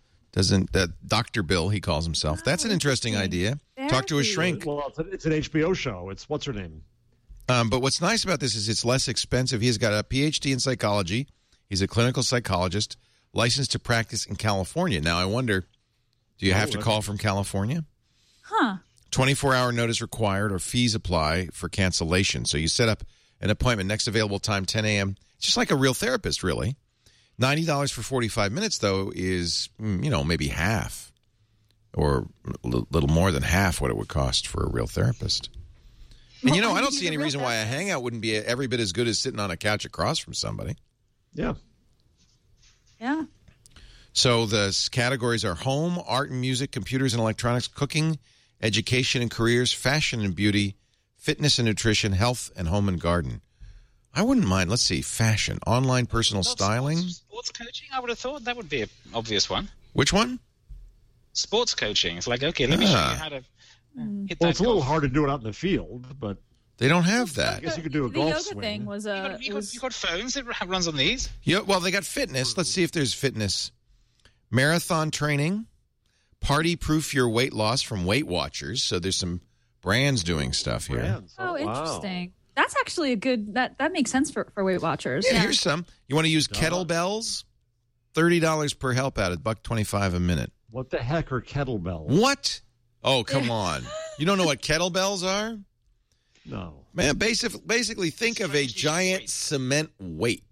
Dr. Bill, he calls himself. That's an interesting idea. Talk to a shrink. Well, it's an HBO show. It's what's her name? But what's nice about this is it's less expensive. He's got a PhD in psychology. He's a clinical psychologist, licensed to practice in California. Now, I wonder, do you have to call from California? Huh. 24-hour notice required or fees apply for cancellation. So you set up an appointment, next available time, 10 a.m. It's just like a real therapist, really. $90 for 45 minutes, though, is, maybe half or a little more than half what it would cost for a real therapist. And, I don't see any reason why a hangout wouldn't be every bit as good as sitting on a couch across from somebody. Yeah. Yeah. So the categories are home, art and music, computers and electronics, cooking, education and careers, fashion and beauty, fitness and nutrition, health, and home and garden. I wouldn't mind. Let's see. Fashion, online personal styling. Sports coaching, I would have thought that would be an obvious one. Which one? Sports coaching. It's like, okay, let me show you how to hit that. Well, it's a little hard to do it out in the field, but they don't have that. I guess you could do a the golf yoga swing. thing was you got phones that runs on these. Yeah, well, they got fitness. Let's see if there's fitness. Marathon training, party-proof your weight loss from Weight Watchers. So there's some brands doing stuff here. Brands. Oh, interesting. That's actually a good. That makes sense for Weight Watchers. Yeah, here's some. You want to use kettlebells? $30 per help out at $1.25 a minute. What the heck are kettlebells? What? Oh, come on. You don't know what kettlebells are? No. Man, basically think of a giant cement weight.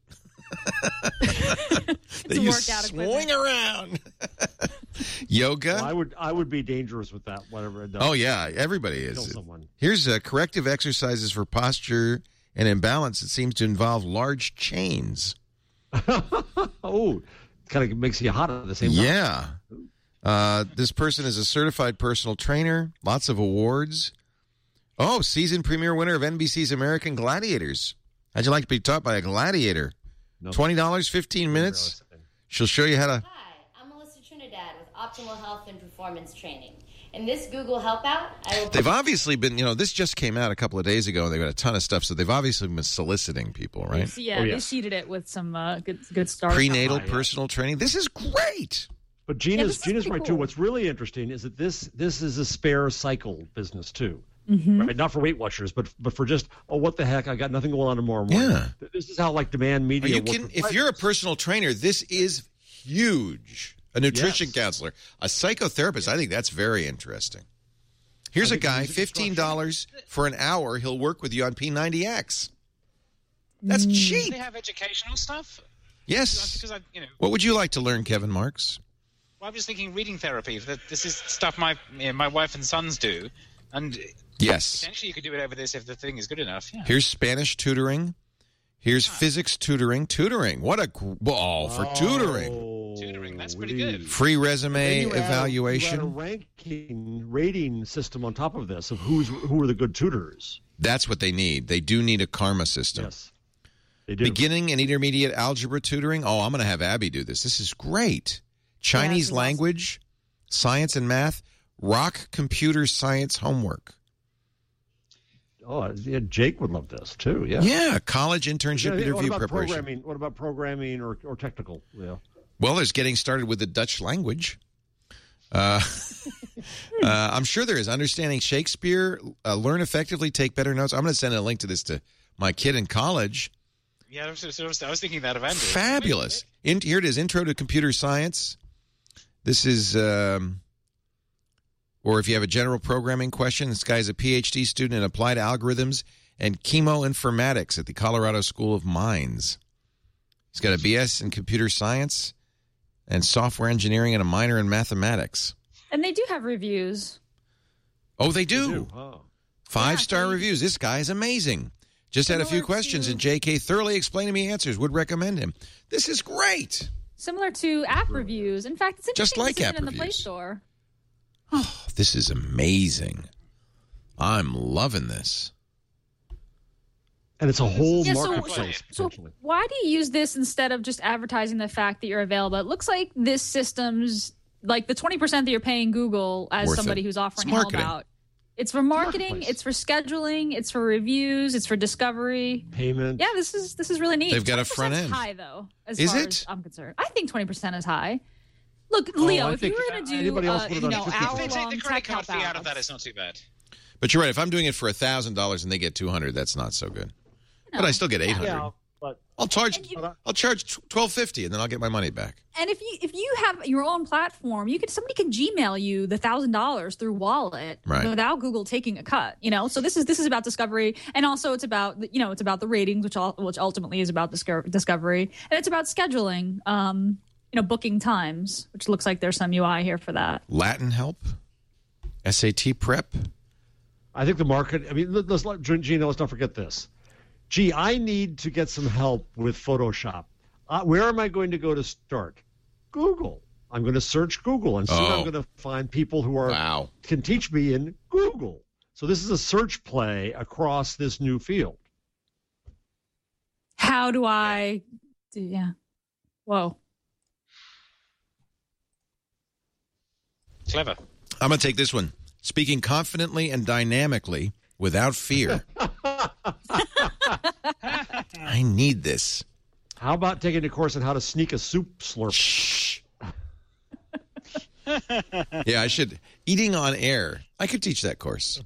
that you swing around. Yoga. Well, I would be dangerous with that, whatever it does. Oh, yeah. Everybody is. Kill someone. Here's corrective exercises for posture and imbalance. It seems to involve large chains. Oh, kind of makes you hot at the same time. Yeah. This person is a certified personal trainer. Lots of awards. Oh, season premiere winner of NBC's American Gladiators. How'd you like to be taught by a gladiator? No. $20, 15 minutes. She'll show you how to... Hi, I'm Melissa Trinidad with Optimal Health and Performance Training. In this Google Help Out, They've obviously been, this just came out a couple of days ago, and they've got a ton of stuff, so they've obviously been soliciting people, right? Yeah, they seeded it with some good stars. Prenatal personal training. This is great. But Gina's right, too. cool. What's really interesting is that this is a spare cycle business, too. Mm-hmm. Right? Not for Weight Watchers, but for just, what the heck, I got nothing going on tomorrow morning. Yeah. This is how, demand media... Are you kidding? If you're a personal trainer, this is huge. A nutrition counselor. A psychotherapist, I think that's very interesting. Here's a guy, $15 for an hour. He'll work with you on P90X. That's cheap. Do they have educational stuff? Yes. Because What would you like to learn, Kevin Marks? Well, I was thinking reading therapy. This is stuff my wife and sons do. And yes, potentially you could do it over this if the thing is good enough. Yeah. Here's Spanish tutoring. Here's physics tutoring. Tutoring. What a ball for tutoring. Tutoring. That's pretty good. Free resume evaluation. You add a rating system on top of this of who are the good tutors. That's what they need. They do need a karma system. Yes, they do. Beginning and intermediate algebra tutoring. Oh, I'm going to have Abby do this. This is great. Chinese language, science and math, rock computer science homework. Oh, yeah, Jake would love this too. Yeah. Yeah, college internship interview preparation. What about programming or technical? Yeah. Well, there's getting started with the Dutch language. I'm sure there is. Understanding Shakespeare, learn effectively, take better notes. I'm going to send a link to this to my kid in college. Yeah, I was thinking that of Andrew. Fabulous. Here it is, Intro to Computer Science. This is, or if you have a general programming question, this guy's a PhD student in applied algorithms and chemoinformatics at the Colorado School of Mines. He's got a BS in computer science and software engineering and a minor in mathematics. And they do have reviews. Oh, they do? Oh. 5-star reviews. This guy is amazing. Just had a few questions, and J.K. thoroughly explained to me answers. Would recommend him. This is great. Similar to app reviews. In fact, it's interesting just like to see app it in the reviews. Play Store. Oh, this is amazing. I'm loving this. And it's a whole marketplace. So why do you use this instead of just advertising the fact that you're available? It looks like this system's, like the 20% that you're paying Google as somebody who's offering help out. It's for marketing, it's for scheduling, it's for reviews, it's for discovery. Payment. Yeah, this is really neat. They've got a front end. High though, as is far it? as I'm concerned. I think 20% is high. Look, Leo, if you were going to do, if they take the credit card fee out of that, it's not too bad. But you're right. If I'm doing it for $1,000 and they get $200, that's not so good. No. But I still get $800. Yeah, but I'll charge $1,250 and then I'll get my money back. And if you have your own platform, somebody can Gmail you the $1,000 through Wallet without Google taking a cut. So this is about discovery, and also it's about the ratings, which ultimately is about discovery, and it's about scheduling. Booking times, which looks like there's some UI here for that. Latin help, SAT prep. I think the market. I mean, Gina, let's not forget this. Gee, I need to get some help with Photoshop. Where am I going to go to start? Google. I'm going to search Google, and soon I'm going to find people who can teach me in Google. So this is a search play across this new field. How do I? Yeah. Whoa. Clever. I'm going to take this one. Speaking confidently and dynamically without fear. I need this. How about taking a course on how to sneak a soup slurp? Shh. Yeah, I should. Eating on air. I could teach that course.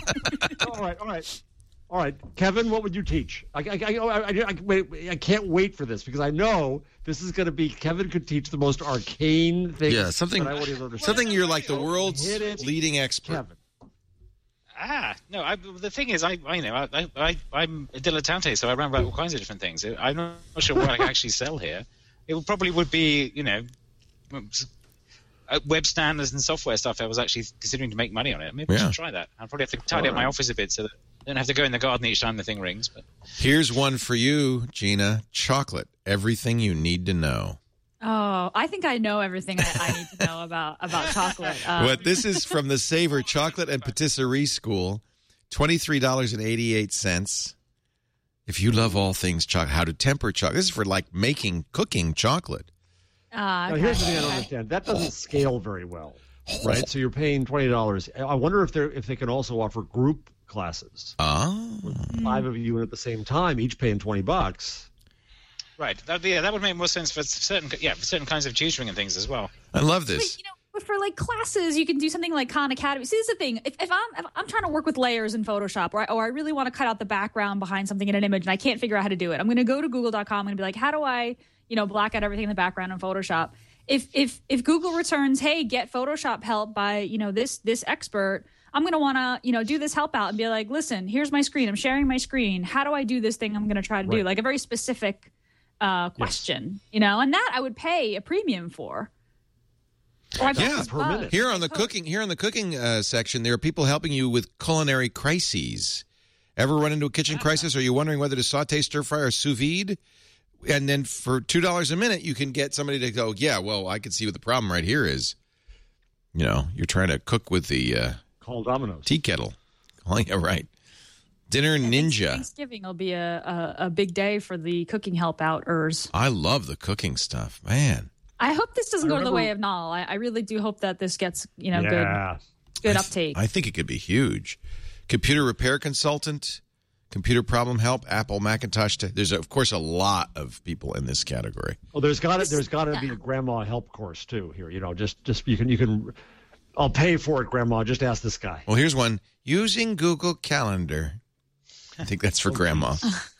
All right. Kevin, what would you teach? I can't wait for this because I know this is going to be. Kevin could teach the most arcane thing. Yeah, something you're like the world's leading expert. Kevin. No. The thing is, I'm a dilettante, so I run about all kinds of different things. I'm not sure what I can actually sell here. It probably would be, web standards and software stuff. I was actually considering to make money on it. Maybe I should try that. I'll probably have to tidy up my office a bit so that I don't have to go in the garden each time the thing rings. But here's one for you, Gina. Chocolate. Everything you need to know. Oh, I think I know everything I need to know about chocolate. This is from the Savor Chocolate and Patisserie School, $23.88. If you love all things chocolate, how to temper chocolate. This is for cooking chocolate. Now, here's the thing I don't understand. That doesn't scale very well, right? So you're paying $20. I wonder if they can also offer group classes. With 5 of you at the same time, each paying $20. Right. That would make more sense for certain kinds of tutoring and things as well. I love this. But for classes, you can do something like Khan Academy. See, this is the thing. If I'm trying to work with layers in Photoshop, or I really want to cut out the background behind something in an image, and I can't figure out how to do it, I'm going to go to Google.com. I'm going to be like, how do I, black out everything in the background in Photoshop? If Google returns, hey, get Photoshop help by this expert, I'm going to want to do this help out and be like, listen, here's my screen. I'm sharing my screen. How do I do this thing I'm going to try to do? Like a very specific question, and that I would pay a premium for. Per minute. Here on the cooking section, there are people helping you with culinary crises. Ever run into a kitchen crisis? Are you wondering whether to saute, stir fry, or sous vide? And then for $2 a minute, you can get somebody to go, yeah, well, I can see what the problem right here is. You know, you're trying to cook with the call Domino's tea kettle. Oh, yeah, right. Dinner Ninja. Thanksgiving will be a big day for the cooking help outers. I love the cooking stuff, man. I hope this doesn't go to the way of Nal. I really do hope that this gets good uptake. I think it could be huge. Computer repair consultant. Computer problem help, Apple, Macintosh. There's, of course, a lot of people in this category. Well, there's got to be a grandma help course too here. You know, just you can. I'll pay for it, Grandma. Just ask this guy. Well, here's one: using Google Calendar. I think that's for Grandma.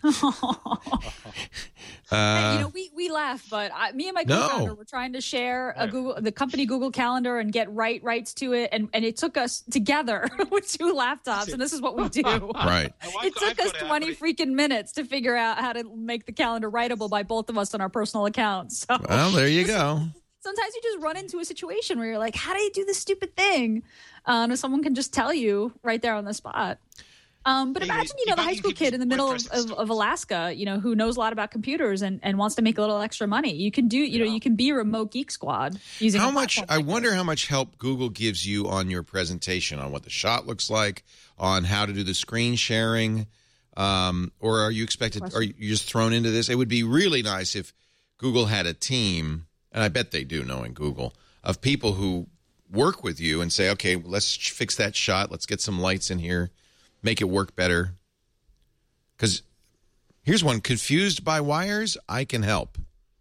We laugh, but me and my co-founder were trying to share the company Google Calendar and get rights to it, and it took us together with 2 laptops, and this is what we do. Right. It took us 20 freaking minutes to figure out how to make the calendar writable by both of us on our personal accounts. So, well, there you go. Sometimes you just run into a situation where you're like, how do you do this stupid thing? And someone can just tell you right there on the spot. But imagine, the high school kid in the middle of Alaska, who knows a lot about computers and wants to make a little extra money. You can do, you can be a remote Geek Squad using I wonder how much help Google gives you on your presentation, on what the shot looks like, on how to do the screen sharing, or are you expected? Are you just thrown into this? It would be really nice if Google had a team, and I bet they do, knowing Google, of people who work with you and say, okay, let's fix that shot. Let's get some lights in here. Make it work better. Because here's one. Confused by wires? I can help.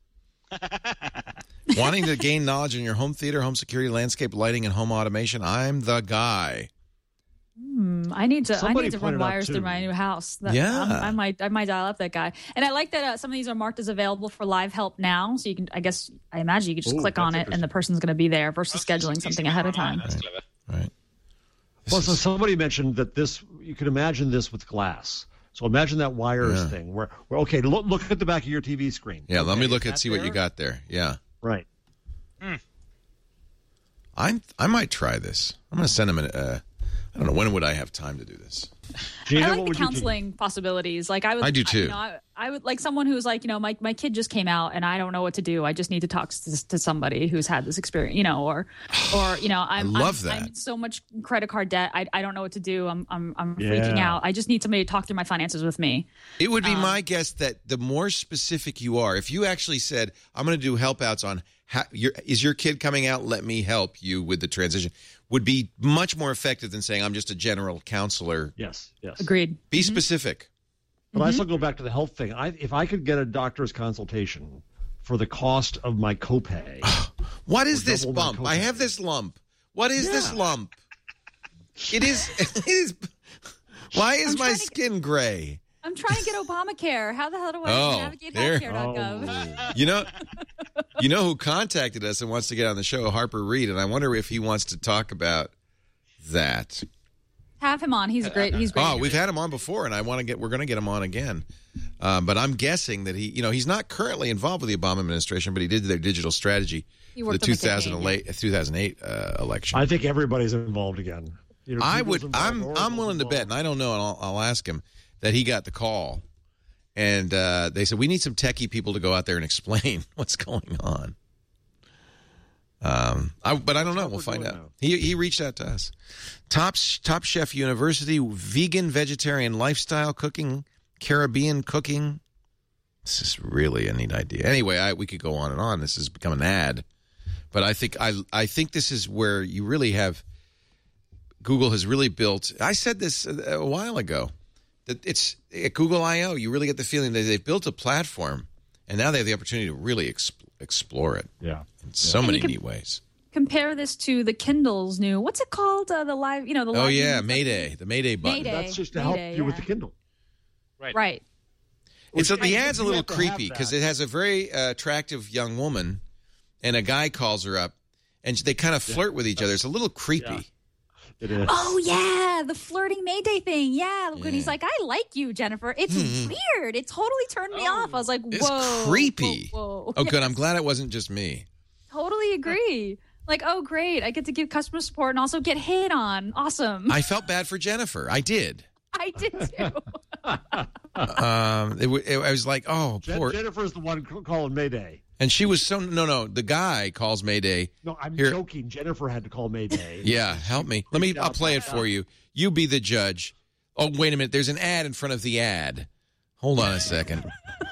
Wanting to gain knowledge in your home theater, home security, landscape, lighting, and home automation? I'm the guy. I need to run wires through my new house. I might dial up that guy. And I like that some of these are marked as available for live help now. So you can, I imagine you could just click on it and the person's going to be there versus scheduling something ahead of time. Right. Well, so somebody mentioned that you could imagine this with glass. So imagine that wires thing where okay, look at the back of your TV screen. Yeah, okay, let me look and see what you got there. Yeah. Right. I might try this. I'm going to send him I don't know, when would I have time to do this? Gina, I like the counseling possibilities. Like I do too. I would like someone who's like, my kid just came out and I don't know what to do. I just need to talk to somebody who's had this experience, or I love that. I'm in so much credit card debt. I don't know what to do. I'm freaking out. I just need somebody to talk through my finances with me. It would be my guess that the more specific you are, if you actually said, I'm going to do help outs on is your kid coming out? Let me help you with the transition. Would be much more effective than saying I'm just a general counselor. Yes. Agreed. Be specific. But I still go back to the health thing. If I could get a doctor's consultation for the cost of my copay. What is this bump? I have this lump. What is this lump? It is. Why is my skin gray? I'm trying to get Obamacare. How the hell do I navigate healthcare.gov? You know who contacted us and wants to get on the show? Harper Reed, and I wonder if he wants to talk about that. Have him on. He's great. He's great. Oh, we've had him on before, and we're going to get him on again. But I'm guessing that he's not currently involved with the Obama administration, but he did their digital strategy for the 2008 election. I think everybody's involved again. I'm willing to bet, and I don't know, and I'll ask him, that he got the call, and they said, we need some techie people to go out there and explain what's going on. But I don't know. We'll find out. He reached out to us. Top Chef University, vegan, vegetarian lifestyle cooking, Caribbean cooking. This is really a neat idea. Anyway, we could go on and on. This has become an ad. But I think this is where you really have, Google has really built, I said this a while ago, that it's at Google I.O., you really get the feeling that they've built a platform, and now they have the opportunity to really explore it. Yeah. In so many neat ways. Compare this to the Kindle's new, what's it called? The live, the live. Oh, yeah, Mayday. The Mayday button. That's just to help you with the Kindle. Right. And so the ad's a little creepy because it has a very attractive young woman, and a guy calls her up, and they kind of flirt with each other. It's a little creepy. Yeah. It is. Oh, yeah, the flirting Mayday thing. Yeah. And he's like, I like you, Jennifer. It's weird. It totally turned me off. I was like, whoa. It's creepy. Whoa. Oh, good. I'm glad it wasn't just me. Totally agree. Like, oh, great. I get to give customer support and also get hit on. Awesome. I felt bad for Jennifer. I did. I did too. I was like, oh, poor. Jennifer's the one calling Mayday. And she was no. The guy calls Mayday. No, I'm joking. Jennifer had to call Mayday. Yeah, help me. I'll play it for you. You be the judge. Oh, wait a minute. There's an ad in front of the ad. Hold on a second.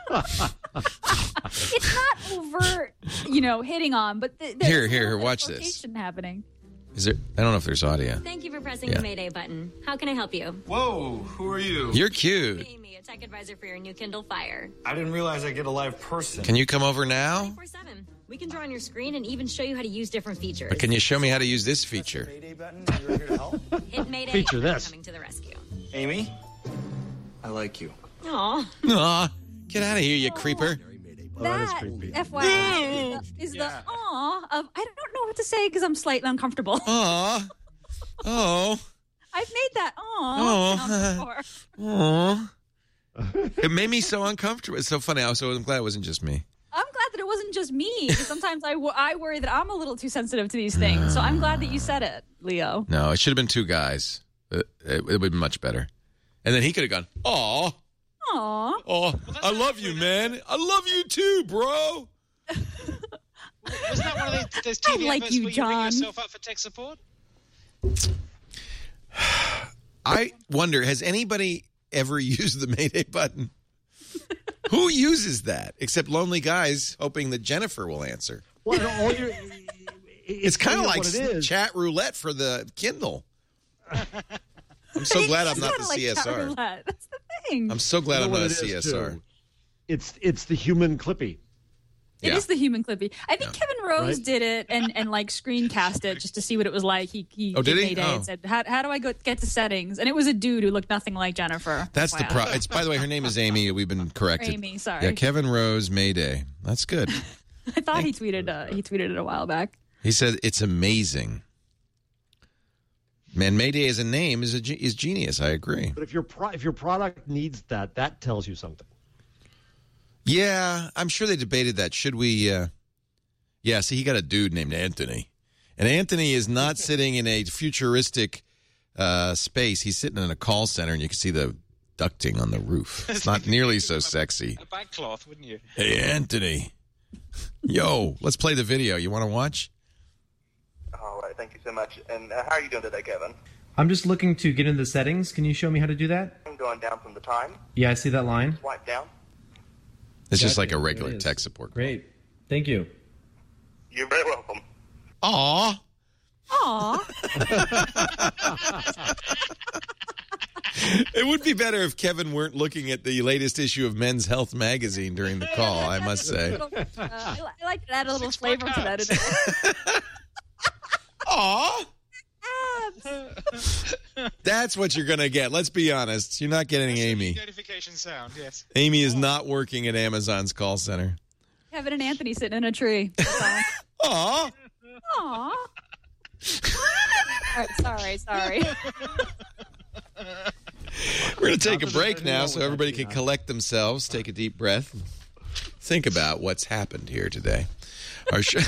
It's not overt, hitting on, but here, watch this. Happening. Is there? I don't know if there's audio. Thank you for pressing the Mayday button. How can I help you? Whoa, who are you? You're cute. I'm Amy, a tech advisor for your new Kindle Fire. I didn't realize I'd get a live person. Can you come over now? 24/7. We can draw on your screen and even show you how to use different features. But can you show me how to use this feature? Mayday button. You're here to help. Hit Mayday. Feature this. Coming to the rescue. Amy, I like you. Aw. Get out of here, you creeper. That, FYI, is the aw of, I don't know what to say because I'm slightly uncomfortable. Aw. Oh. I've made that aw before. Aw. It made me so uncomfortable. It's so funny. So I'm glad it wasn't just me. I'm glad that it wasn't just me. Because sometimes I worry that I'm a little too sensitive to these things. So I'm glad that you said it, Leo. No, it should have been two guys. It would have been much better. And then he could have gone, aw. Aw. Oh, I love you, man. I love you too, bro. Wasn't that one of those TV like adverts you, where you John. ring yourself up for tech support? I wonder, has anybody ever used the Mayday button? Who uses that? Except lonely guys hoping that Jennifer will answer. Well, it's kind of like chat roulette for the Kindle. I'm so glad I'm not the CSR. That's the thing. I'm so glad I'm not a CSR. It's the human Clippy. It is the human Clippy. I think Kevin Rose did it and like screencast it just to see what it was like. He did he? Mayday and said, how do I get to settings? And it was a dude who looked nothing like Jennifer. That's the problem. It's, by the way, her name is Amy. We've been corrected. Amy, sorry. Yeah, Kevin Rose Mayday. That's good. I thought he tweeted it a while back. He said it's amazing. Man, Mayday as a name is genius. I agree. But if your product needs that tells you something. Yeah, I'm sure they debated that. Should we? See, he got a dude named Anthony, and Anthony is not sitting in a futuristic space. He's sitting in a call center, and you can see the ducting on the roof. It's not nearly so sexy. A backcloth, wouldn't you? Hey, Anthony. Yo, let's play the video. You want to watch? All right, thank you so much. And how are you doing today, Kevin? I'm just looking to get into the settings. Can you show me how to do that? I'm going down from the time. Yeah, I see that line. Swipe down. It's just like a regular tech support. Great. Thank you. You're very welcome. Aw. It would be better if Kevin weren't looking at the latest issue of Men's Health magazine during the call, I must say. I like to add a little flavor to that. Aw. That's what you're going to get. Let's be honest. You're not getting Amy. Notification sound, yes. Amy is not working at Amazon's call center. Kevin and Anthony sitting in a tree. Aw. Aw. Sorry. We're going to take a break now so everybody can collect themselves, take a deep breath, think about what's happened here today. Our show...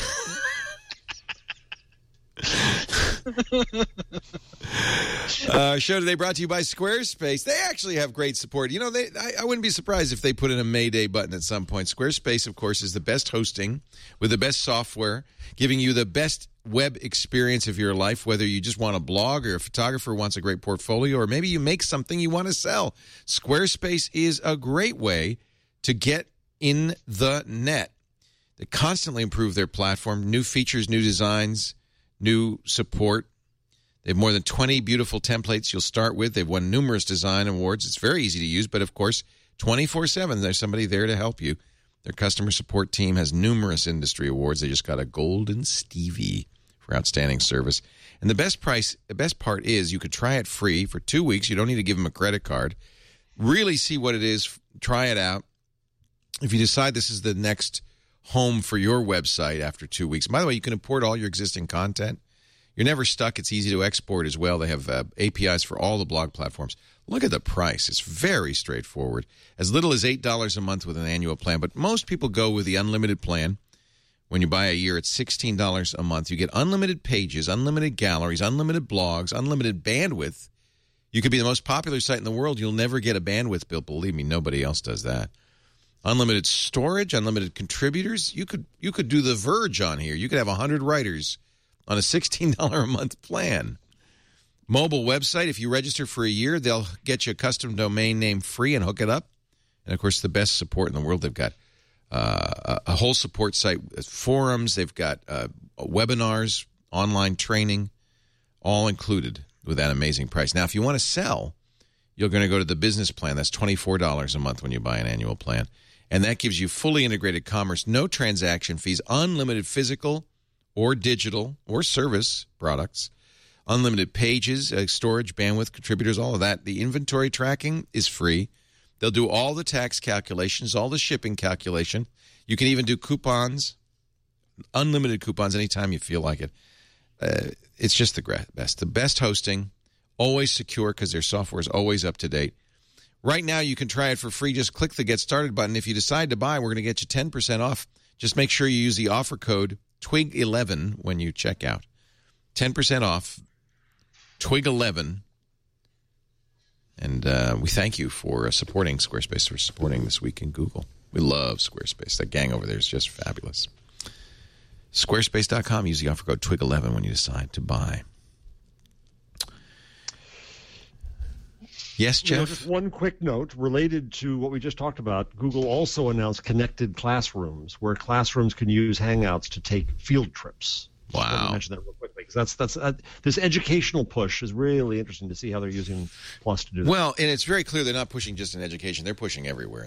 Show today brought to you by Squarespace. They actually have great support. I wouldn't be surprised if they put in a Mayday button at some point. Squarespace, of course, is the best hosting with the best software, giving you the best web experience of your life, whether you just want a blog or a photographer wants a great portfolio, or maybe you make something you want to sell. Squarespace is a great way to get in the net. They constantly improve their platform, new features, new designs, new support. They have more than 20 beautiful templates you'll start with. They've won numerous design awards. It's very easy to use, but of course, 24/7, there's somebody there to help you. Their customer support team has numerous industry awards. They just got a Golden Stevie for outstanding service. And the best part is you could try it free for 2 weeks. You don't need to give them a credit card. Really see what it is. Try it out. If you decide this is the next home for your website after 2 weeks. By the way, you can import all your existing content. You're never stuck. It's easy to export as well. They have APIs for all the blog platforms. Look at the price. It's very straightforward. As little as $8 a month with an annual plan. But most people go with the unlimited plan. When you buy a year, it's $16 a month. You get unlimited pages, unlimited galleries, unlimited blogs, unlimited bandwidth. You could be the most popular site in the world. You'll never get a bandwidth bill. Believe me, nobody else does that. Unlimited storage, unlimited contributors. You could do The Verge on here. You could have 100 writers on a $16 a month plan. Mobile website. If you register for a year, they'll get you a custom domain name free and hook it up. And, of course, the best support in the world. They've got a whole support site, forums. They've got webinars, online training, all included with that amazing price. Now, if you want to sell, you're going to go to the business plan. That's $24 a month when you buy an annual plan. And that gives you fully integrated commerce, no transaction fees, unlimited physical or digital or service products, unlimited pages, storage, bandwidth, contributors, all of that. The inventory tracking is free. They'll do all the tax calculations, all the shipping calculation. You can even do coupons, unlimited coupons anytime you feel like it. It's just the best. The best hosting, always secure because their software is always up to date. Right now, you can try it for free. Just click the Get Started button. If you decide to buy, we're going to get you 10% off. Just make sure you use the offer code TWIG11 when you check out. 10% off, TWIG11. And we thank you for supporting Squarespace, for supporting This Week in Google. We love Squarespace. That gang over there is just fabulous. Squarespace.com. Use the offer code TWIG11 when you decide to buy. Yes, Jeff? Just one quick note related to what we just talked about. Google also announced connected classrooms, where classrooms can use Hangouts to take field trips. Wow. I want to mention that real quickly because that's this educational push is really interesting to see how they're using Plus to do that. Well, and it's very clear they're not pushing just in education; they're pushing everywhere.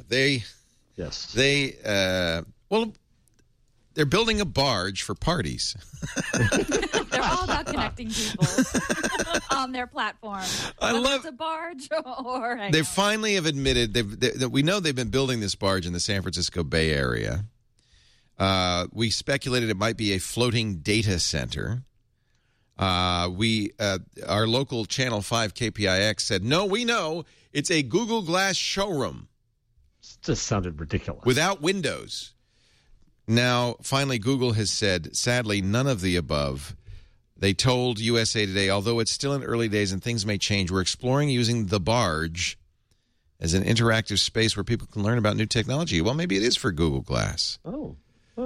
They're building a barge for parties. They're all about connecting people on their platform. Whether it's a barge or They finally have admitted that we know they've been building this barge in the San Francisco Bay Area. We speculated it might be a floating data center. Our local Channel 5 KPIX said, no, we know it's a Google Glass showroom. It just sounded ridiculous. Without windows. Now, finally, Google has said, sadly, none of the above. They told USA Today, although it's still in early days and things may change, we're exploring using the barge as an interactive space where people can learn about new technology. Well, maybe it is for Google Glass. Oh.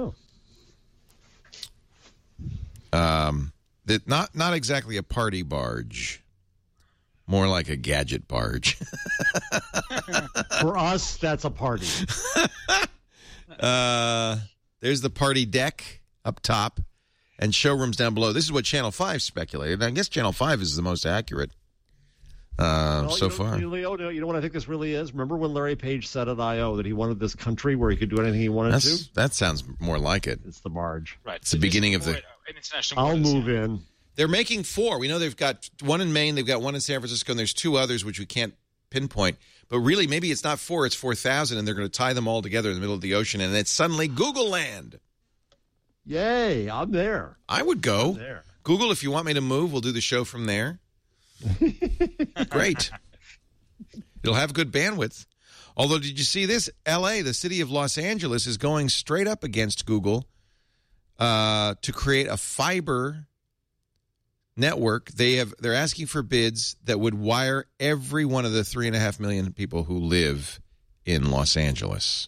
Not exactly a party barge. More like a gadget barge. For us, that's a party. There's the party deck up top and showrooms down below. This is what Channel 5 speculated. I guess Channel 5 is the most accurate so far. Leo, you know what I think this really is? Remember when Larry Page said at I.O. that he wanted this country where he could do anything he wanted to? That sounds more like it. It's the barge. Right. It's the beginning of the... I'll move in. They're making 4. We know they've got one in Maine, they've got one in San Francisco, and there's 2 others which we can't pinpoint. But really, maybe it's not 4, it's 4,000, and they're going to tie them all together in the middle of the ocean, and it's suddenly Google land. Yay, I'm there. I would go. Google, if you want me to move, we'll do the show from there. Great. It'll have good bandwidth. Although, did you see this? L.A., the city of Los Angeles, is going straight up against Google to create a fiber network. They're asking for bids that would wire every one of the 3.5 million people who live in Los Angeles.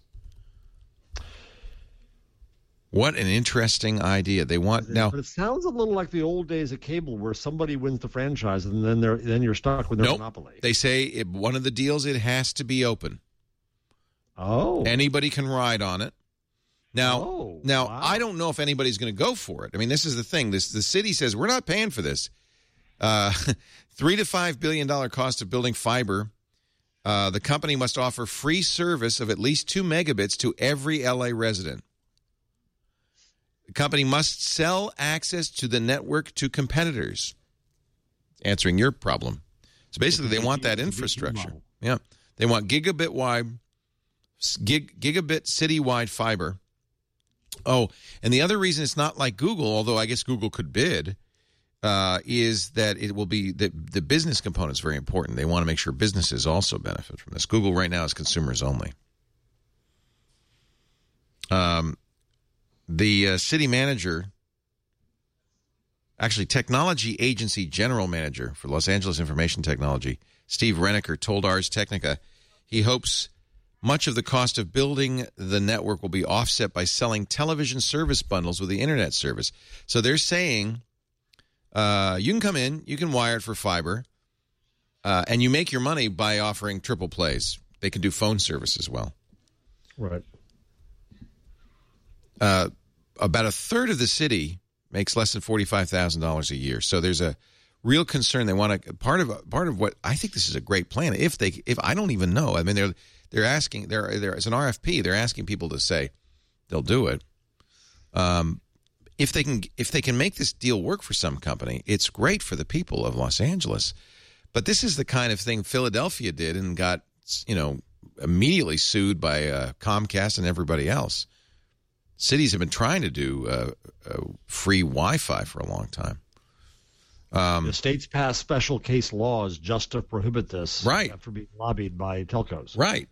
What an interesting idea. They want now. But it sounds a little like the old days of cable, where somebody wins the franchise and then you're stuck with their monopoly. They say one of the deals, it has to be open. Oh, anybody can ride on it. Now, wow. I don't know if anybody's going to go for it. I mean, this is the thing. The city says we're not paying for this. $3 to $5 billion cost of building fiber. The company must offer free service of at least 2 megabits to every LA resident. The company must sell access to the network to competitors. Answering your problem. So basically, they want that infrastructure. Yeah, they want gigabit citywide fiber. Oh, and the other reason it's not like Google, although I guess Google could bid, is that it will be the business component is very important. They want to make sure businesses also benefit from this. Google right now is consumers only. The city manager, actually technology agency general manager for Los Angeles Information Technology, Steve Reniker, told Ars Technica he hopes much of the cost of building the network will be offset by selling television service bundles with the internet service. So they're saying you can come in, you can wire it for fiber, and you make your money by offering triple plays. They can do phone service as well. Right. About a third of the city makes less than $45,000 a year. So there's a real concern. They want to part of what I think this is a great plan. If I don't even know. I mean, they're asking. There it's an RFP. They're asking people to say they'll do it. If they can make this deal work for some company, it's great for the people of Los Angeles. But this is the kind of thing Philadelphia did and got immediately sued by Comcast and everybody else. Cities have been trying to do free Wi-Fi for a long time. The states pass special case laws just to prohibit this, right? After being lobbied by telcos, right?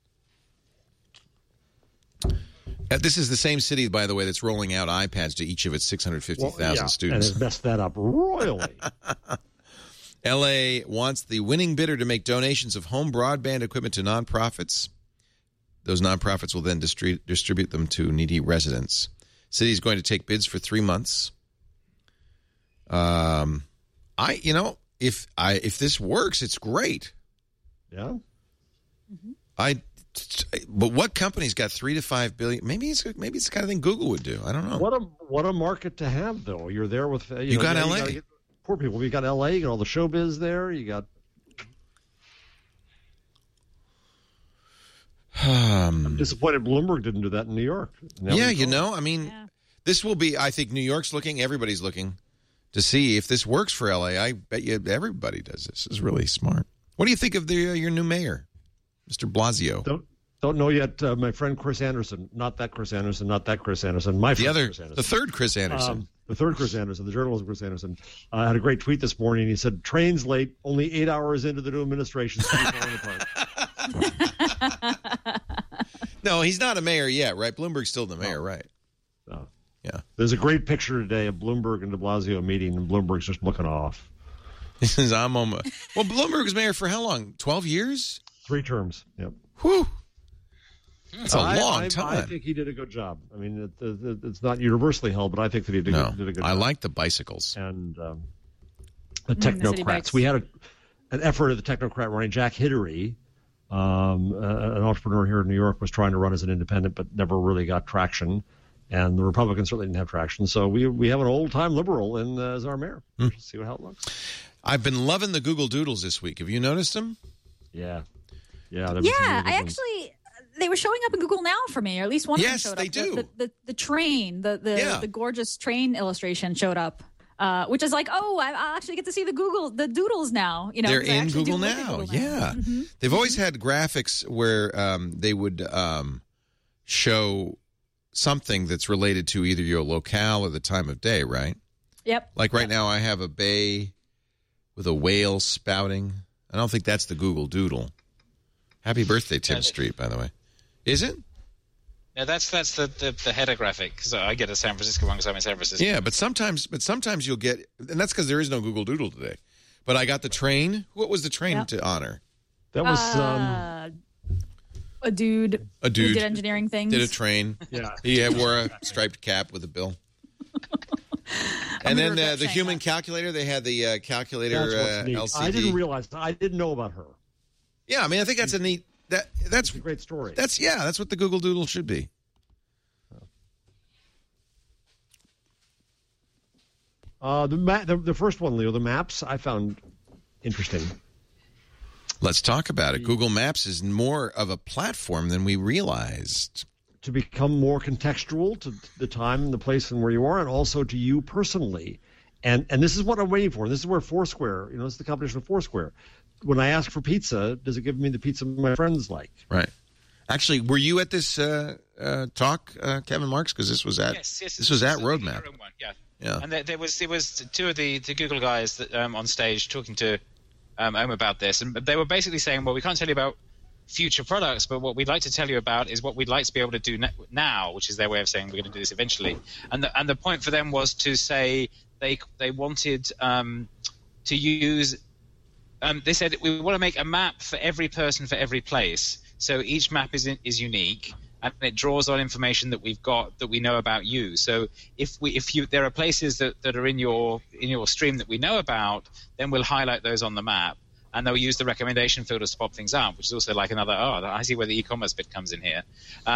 This is the same city, by the way, that's rolling out iPads to each of its 650,000 students. And has messed that up royally. L.A. wants the winning bidder to make donations of home broadband equipment to nonprofits. Those nonprofits will then distribute them to needy residents. City is going to take bids for 3 months. If this works, it's great. Yeah. Mm-hmm. But what company's got $3 to $5 billion? Maybe it's the kind of thing Google would do. I don't know. What a market to have, though. You're there with you got LA. Poor people. You got LA. You got all the showbiz there. You got. I'm disappointed Bloomberg didn't do that in New York. This will be. I think New York's looking. Everybody's looking to see if this works for LA. I bet you everybody does this. This is really smart. What do you think of your new mayor, Mr. Blasio? Don't know yet. My friend Chris Anderson, not that Chris Anderson, not that Chris Anderson. My friend Chris Anderson. The third Chris Anderson. The third Chris Anderson, the journalist Chris Anderson, had a great tweet this morning. He said, "Train's late, only 8 hours into the new administration." No, he's not a mayor yet, right? Bloomberg's still the mayor, right? No. Yeah. There's a great picture today of Bloomberg and de Blasio meeting, and Bloomberg's just looking off. He says, Well, Bloomberg was mayor for how long? 12 years? 3 terms, yep. Whew. That's a long time. I think he did a good job. I mean, it's not universally held, but I think that he did a good job. I like the bicycles. And the technocrats. We had an effort of the technocrat running. Jack Hidary, an entrepreneur here in New York, was trying to run as an independent, but never really got traction. And the Republicans certainly didn't have traction. So we have an old-time liberal as our mayor. We'll see how it looks. I've been loving the Google Doodles this week. Have you noticed them? Yeah. They were showing up in Google Now for me, or at least one of them showed up. Yes, they do. The train, the gorgeous train illustration showed up, which is like, I'll actually get to see the doodles now. They're in Google Now. Yeah. Mm-hmm. They've always had graphics where they would show something that's related to either your locale or the time of day, right? Yep. Like right now I have a bay with a whale spouting. I don't think that's the Google Doodle. Happy birthday, Tim Street, by the way. Is it? Yeah, that's the header graphic, because I get a San Francisco one because I'm in San Francisco. Yeah, but sometimes you'll get, and that's because there is no Google Doodle today. But I got the train. What was the train to honor? That was a dude. A dude who did engineering things. Did a train. Yeah, he wore a striped cap with a bill. And then the human calculator. They had the calculator LCD. I didn't realize. I didn't know about her. Yeah, I mean, I think that's a neat. That's a great story. That's what the Google Doodle should be. The first one, Leo, the maps, I found interesting. Let's talk about it. Google Maps is more of a platform than we realized. To become more contextual to the time and the place and where you are, and also to you personally. And this is what I'm waiting for. This is where Foursquare, this is the competition of Foursquare. When I ask for pizza, does it give me the pizza my friends like? Right. Actually, were you at this talk, Kevin Marks? Because this was at this was at Roadmap. Yeah. And there was two of the Google guys that on stage talking to Om about this, and they were basically saying, well, we can't tell you about future products, but what we'd like to tell you about is what we'd like to be able to do now, which is their way of saying we're going to do this eventually. And the point for them was to say they wanted to use They said we want to make a map for every person for every place. So each map is unique, and it draws on information that we've got that we know about you. So if there are places that are in your stream that we know about, then we'll highlight those on the map, and they'll use the recommendation filters to pop things up, which is also like another. I see where the e-commerce bit comes in here.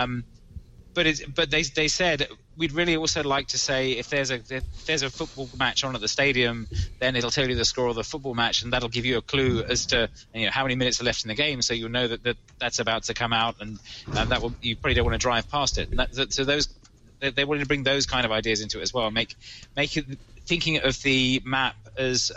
But they said we'd really also like to say if there's a football match on at the stadium, then it'll tell you the score of the football match, and that'll give you a clue as to how many minutes are left in the game, so you'll know that's about to come out, and that will, you probably don't want to drive past it. And so they wanted to bring those kind of ideas into it as well, make it thinking of the map as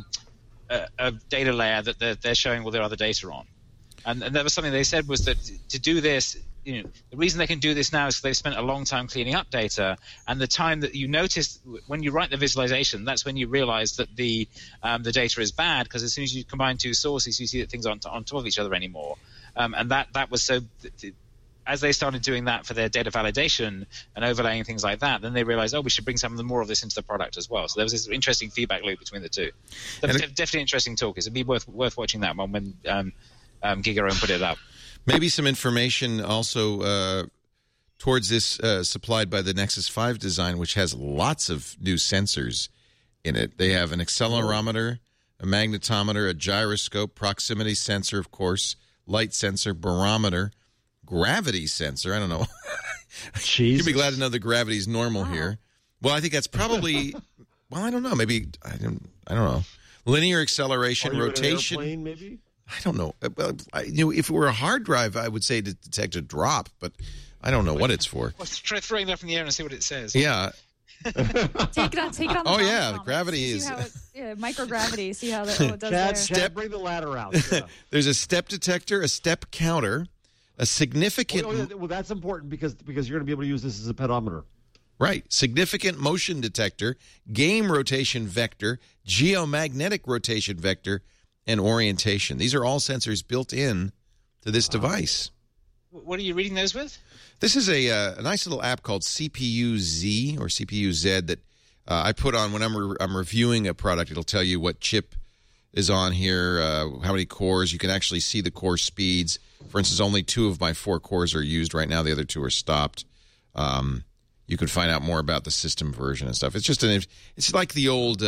a data layer that they're showing all their other data on, and that was something they said was that to do this. The reason they can do this now is because they've spent a long time cleaning up data, and the time that you notice when you write the visualization, that's when you realize that the data is bad, because as soon as you combine two sources, you see that things aren't on top of each other anymore. And that was so. As they started doing that for their data validation and overlaying things like that, then they realized, we should bring some of the more of this into the product as well. So there was this interesting feedback loop between the two. Definitely interesting talk. It'd be worth watching that one when Giga put it up. Maybe some information also towards this supplied by the Nexus 5 design, which has lots of new sensors in it. They have an accelerometer, a magnetometer, a gyroscope, proximity sensor, of course, light sensor, barometer, gravity sensor. I don't know. You'd be glad to know the gravity is normal here. Well, I think that's probably, I don't know. Maybe, I don't know. Linear acceleration, rotation. An airplane, maybe? I don't know. If it were a hard drive, I would say to detect a drop, but I don't know what it's for. Well, try throwing it up in the air and see what it says. Yeah. Take it on. The gravity is microgravity. See how it does there. Bring the ladder out. Yeah. There's a step detector, a step counter, a significant. Well, that's important because you're going to be able to use this as a pedometer. Right. Significant motion detector, game rotation vector, geomagnetic rotation vector, and orientation. These are all sensors built in to this device. What are you reading those with? This is a nice little app called CPU-Z or CPU-Z that I put on when I'm reviewing a product. It'll tell you what chip is on here, how many cores. You can actually see the core speeds. For instance, only 2 of my 4 cores are used right now. The other 2 are stopped. You can find out more about the system version and stuff. It's just it's like the old.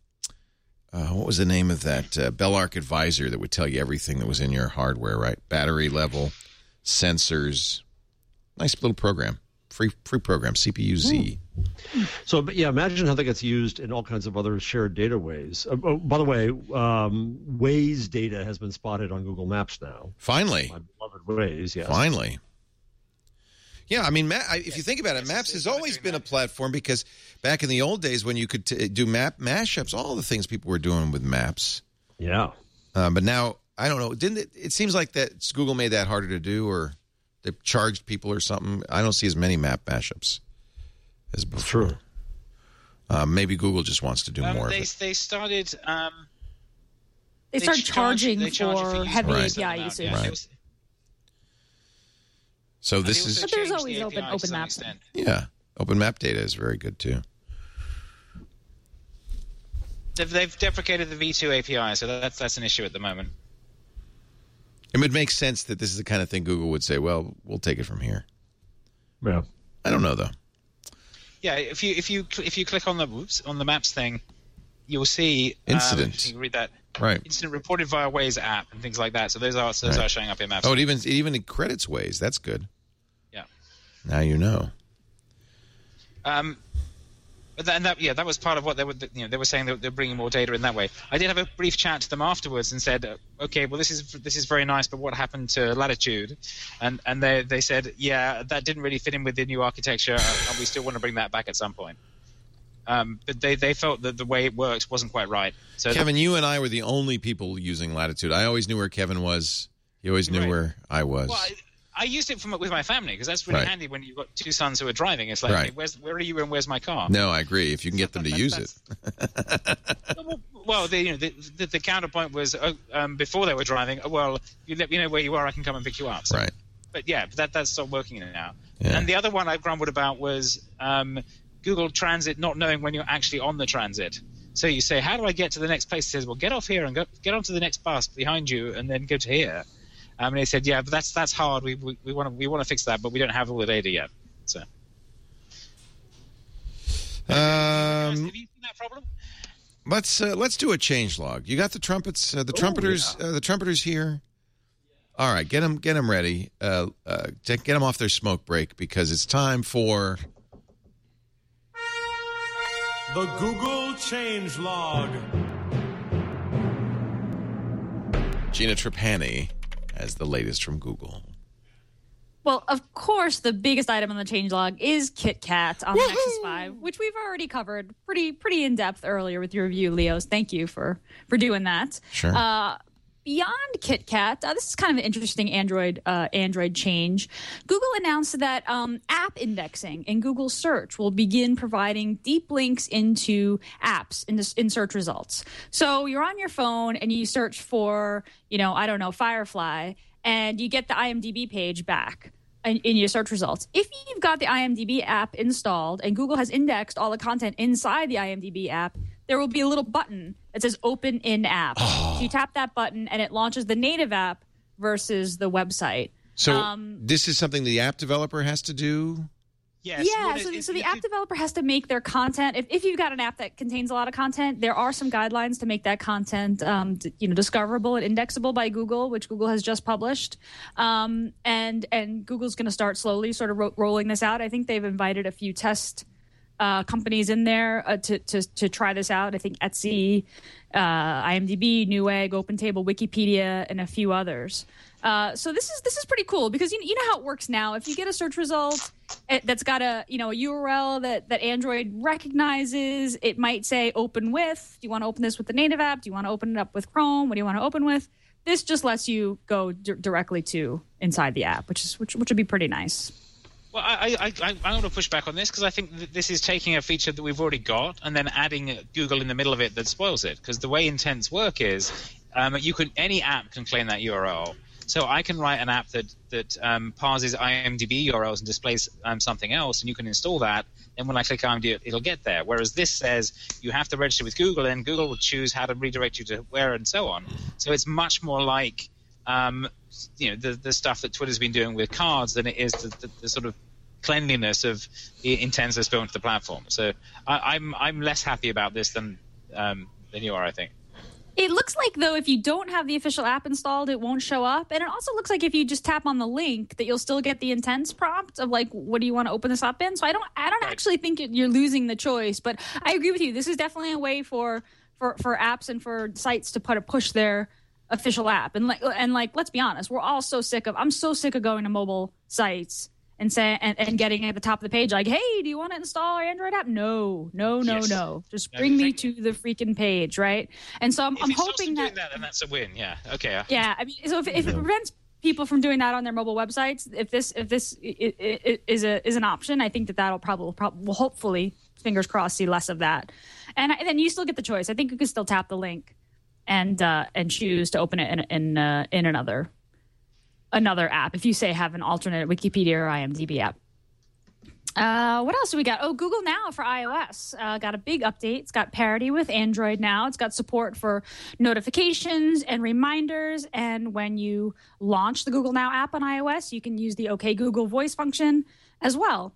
What was the name of that Belarc Advisor that would tell you everything that was in your hardware, right? Battery level, sensors. Nice little program. Free program, CPU-Z. So, yeah, imagine how that gets used in all kinds of other shared data ways. By the way, Waze data has been spotted on Google Maps now. Finally. My beloved Waze, yes. Finally. Yeah, I mean, if you think about it, Maps has always been a platform because back in the old days when you could do map mashups, all the things people were doing with Maps. Yeah. But now, I don't know, it seems like that Google made that harder to do, or they charged people or something. I don't see as many map mashups as before. True. Maybe Google just wants to do more of it. They started... they started charging for heavy API usage. Right. So this is... But there's always open maps. Yeah. Open map data is very good, too. They've deprecated the V2 API, so that's an issue at the moment. It would make sense that this is the kind of thing Google would say, well, we'll take it from here. Yeah. I don't know, though. Yeah, if you click on the Maps thing, you'll see... Incident. You can read that. Right. Incident reported via Waze app and things like that. So those are showing up in Maps. Oh, it even credits Waze. That's good. Yeah. Now you know. That was part of what they were saying that they're bringing more data in that way. I did have a brief chat to them afterwards and said, okay, well this is very nice, but what happened to Latitude? And they said, yeah, that didn't really fit in with the new architecture, and we still want to bring that back at some point. But they felt that the way it worked wasn't quite right. So Kevin, you and I were the only people using Latitude. I always knew where Kevin was. He always knew where I was. Well, I used it with my family because that's really handy when you've got 2 sons who are driving. It's like, hey, where are you and where's my car? No, I agree. If you can get them to use it. Well, the counterpoint was before they were driving. Well, you let me know where you are. I can come and pick you up. So, right. But yeah, that's stopped working now. Yeah. And the other one I grumbled about was Google Transit not knowing when you're actually on the transit. So you say, how do I get to the next place? It says, well, get off here and get onto the next bus behind you, and then go to here. And they said, yeah, but that's hard. We want to fix that, but we don't have all the data yet. So, have you seen that problem? Let's do a change log. You got the trumpets, the trumpeters here. All right, get them ready. Get them off their smoke break because it's time for the Google change log. Gina Trapani has the latest from Google. Well, of course, the biggest item on the changelog is KitKat on the Nexus 5, which we've already covered pretty in depth earlier with your review, Leos. Thank you for doing that. Sure. Beyond KitKat, this is kind of an interesting Android change. Google announced that app indexing in Google Search will begin providing deep links into apps in search results. So you're on your phone and you search for, Firefly, and you get the IMDb page back in your search results. If you've got the IMDb app installed and Google has indexed all the content inside the IMDb app, there will be a little button that says Open in App. So you tap that button and it launches the native app versus the website. So this is something the app developer has to do? Yes. Yeah, so the app developer has to make their content. If you've got an app that contains a lot of content, there are some guidelines to make that content discoverable and indexable by Google, which Google has just published. And Google's going to start slowly sort of rolling this out. I think they've invited a few test companies in there to try this out. I think Etsy, IMDb, Newegg, OpenTable, Wikipedia, and a few others. So this is pretty cool because you know how it works now. If you get a search result that's got a URL that Android recognizes, it might say open with. Do you want to open this with the native app? Do you want to open it up with Chrome? What do you want to open with? This just lets you go directly to inside the app, which would be pretty nice. Well, I want to push back on this because I think that this is taking a feature that we've already got and then adding Google in the middle of it that spoils it. Because the way intents work is any app can claim that URL. So I can write an app that parses IMDb URLs and displays something else, and you can install that. And when I click IMDb, it'll get there. Whereas this says you have to register with Google, and Google will choose how to redirect you to where and so on. So it's much more like the stuff that Twitter's been doing with cards than it is the sort of cleanliness of the intents that's built into the platform. So I'm less happy about this than you are, I think. It looks like, though, if you don't have the official app installed, it won't show up. And it also looks like if you just tap on the link that you'll still get the intents prompt of, like, what do you want to open this up in? So I don't actually think you're losing the choice. But I agree with you. This is definitely a way for apps and for sites to push their official app. And let's be honest, I'm so sick of going to mobile sites and getting at the top of the page like, hey, do you want to install our Android app? No. Just bring me to the freaking page, right? And so I'm hoping that then that's a win. Yeah. Okay. Yeah. I mean, so if it prevents people from doing that on their mobile websites, if this is an option, I think that'll probably hopefully, fingers crossed, see less of that. And then you still get the choice. I think you can still tap the link and choose to open it in another app if you say have an alternate Wikipedia or IMDb app. What else do we got? Oh, Google Now for iOS got a big update. It's got parity with Android now. It's got support for notifications and reminders. And when you launch the Google Now app on iOS, you can use the OK Google voice function as well.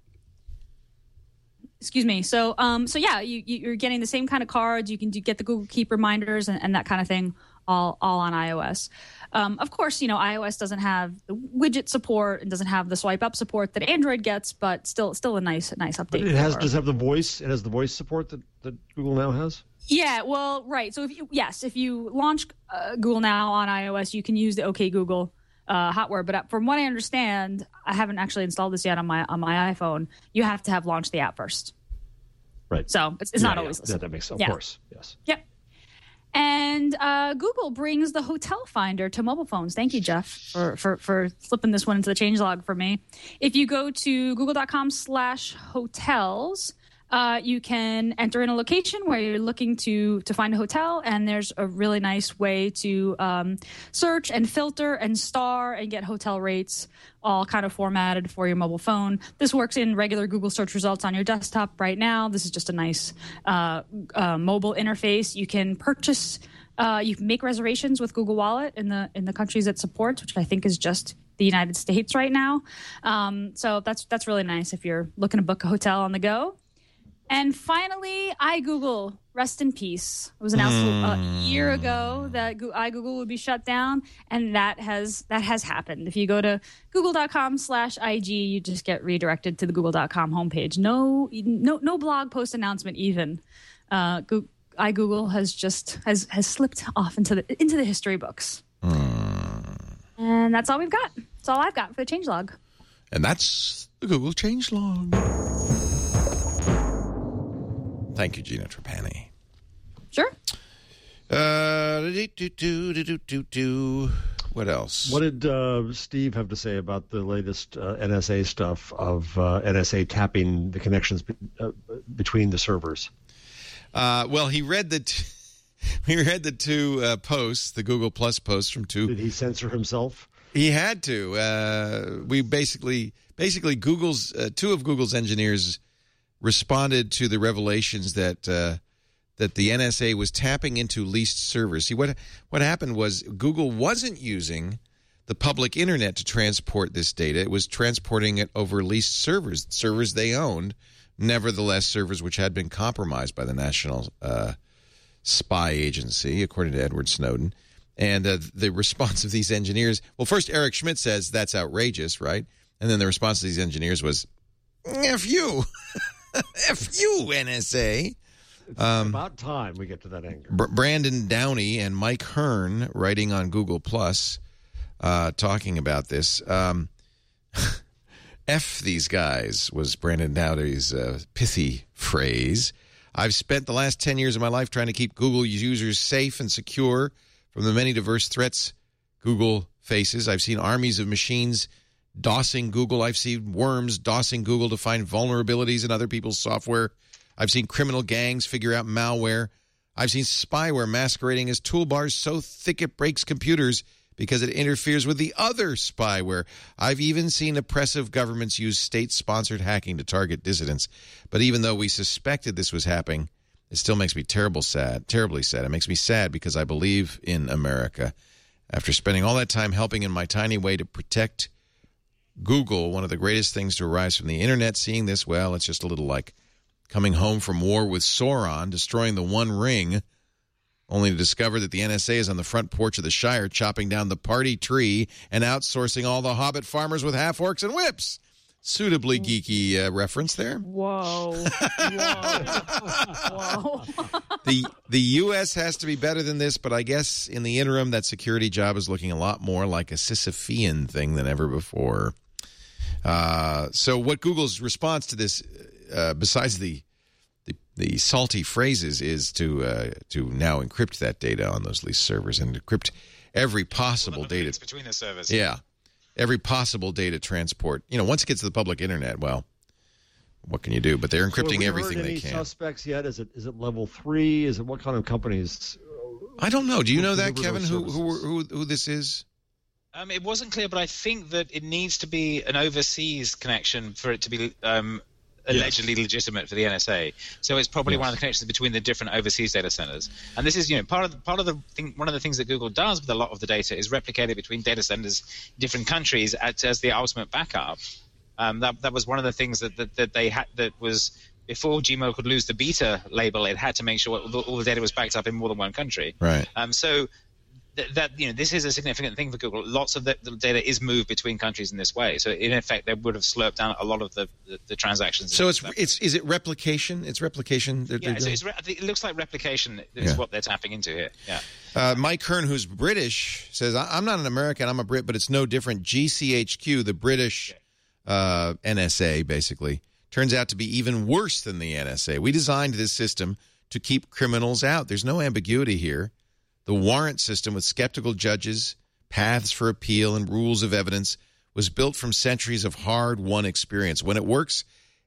Excuse me. So yeah, you're getting the same kind of cards. You can get the Google Keep reminders and that kind of thing all on iOS. Of course, iOS doesn't have the widget support and doesn't have the swipe up support that Android gets, but still a nice update. But does it have the voice? It has the voice support that Google Now has? Yeah, well, right. So if you launch Google Now on iOS, you can use the OK Google hotware. But from what I understand, I haven't actually installed this yet on my iPhone. You have to have launched the app first. Right. So it's not always listed. Yeah, that makes sense. Of course. Yes. Yep. And Google brings the Hotel Finder to mobile phones. Thank you, Jeff, for flipping this one into the changelog for me. If you go to google.com/hotels, you can enter in a location where you're looking to find a hotel, and there's a really nice way to search and filter and star and get hotel rates all kind of formatted for your mobile phone. This works in regular Google search results on your desktop right now. This is just a nice mobile interface. You can purchase, you can make reservations with Google Wallet in the countries it supports, which I think is just the United States right now. So that's really nice if you're looking to book a hotel on the go. And finally, iGoogle, rest in peace. It was announced a year ago that iGoogle would be shut down, and that has happened. If you go to google.com/IG, you just get redirected to the google.com homepage. No blog post announcement even. iGoogle has slipped off into the history books. And that's all we've got. That's all I've got for the changelog. And that's the Google changelog. Thank you, Gina Trapani. Sure. What else? What did Steve have to say about the latest NSA stuff of NSA tapping the connections between the servers? Well, he read the two posts, the Google Plus posts from two. Did he censor himself? He had to. We basically Google's two of Google's engineers responded to the revelations that the NSA was tapping into leased servers. See, what happened was Google wasn't using the public internet to transport this data. It was transporting it over leased servers they owned, nevertheless servers which had been compromised by the National Spy Agency, according to Edward Snowden. And the response of these engineers, well, first Eric Schmidt says that's outrageous, right? And then the response of these engineers was, F you. F you, NSA. It's about time we get to that anger. Brandon Downey and Mike Hearn writing on Google Plus, talking about this. F these guys was Brandon Downey's pithy phrase. I've spent the last 10 years of my life trying to keep Google users safe and secure from the many diverse threats Google faces. I've seen armies of machines DOSing Google. I've seen worms DOSing Google to find vulnerabilities in other people's software. I've seen criminal gangs figure out malware. I've seen spyware masquerading as toolbars so thick it breaks computers because it interferes with the other spyware. I've even seen oppressive governments use state-sponsored hacking to target dissidents. But even though we suspected this was happening, it still makes me terribly sad. It makes me sad because I believe in America. After spending all that time helping in my tiny way to protect Google, one of the greatest things to arise from the internet, seeing this, well, it's just a little like coming home from war with Sauron, destroying the One Ring, only to discover that the NSA is on the front porch of the Shire chopping down the party tree and outsourcing all the hobbit farmers with half-orcs and whips. Suitably geeky reference there. Whoa. The U.S. has to be better than this, but I guess in the interim, that security job is looking a lot more like a Sisyphean thing than ever before. So what Google's response to this, besides the salty phrases, is to now encrypt that data on those leased servers and encrypt every possible data between the servers. Yeah. Every possible data transport. Once it gets to the public internet, well, what can you do? But they're encrypting everything they can. Any suspects yet? Is it level 3? Is it what kind of companies? I don't know. Do you know that, Kevin? Who this is? It wasn't clear, but I think that it needs to be an overseas connection for it to be allegedly legitimate for the NSA. So it's probably one of the connections between the different overseas data centers. And this is, part of the thing. One of the things that Google does with a lot of the data is replicate it between data centers in different countries as the ultimate backup. That was one of the things that they had. That was before Gmail could lose the beta label. It had to make sure all the data was backed up in more than one country. Right. So this is a significant thing for Google. Lots of the data is moved between countries in this way. So in effect, they would have slurped down a lot of the transactions. So is it replication? It's replication. It looks like replication is what they're tapping into here. Yeah. Mike Hearn, who's British, says, I'm not an American, I'm a Brit, but it's no different. GCHQ, the British NSA, basically, turns out to be even worse than the NSA. We designed this system to keep criminals out. There's no ambiguity here. The warrant system with skeptical judges, paths for appeal, and rules of evidence was built from centuries of hard-won experience. When it works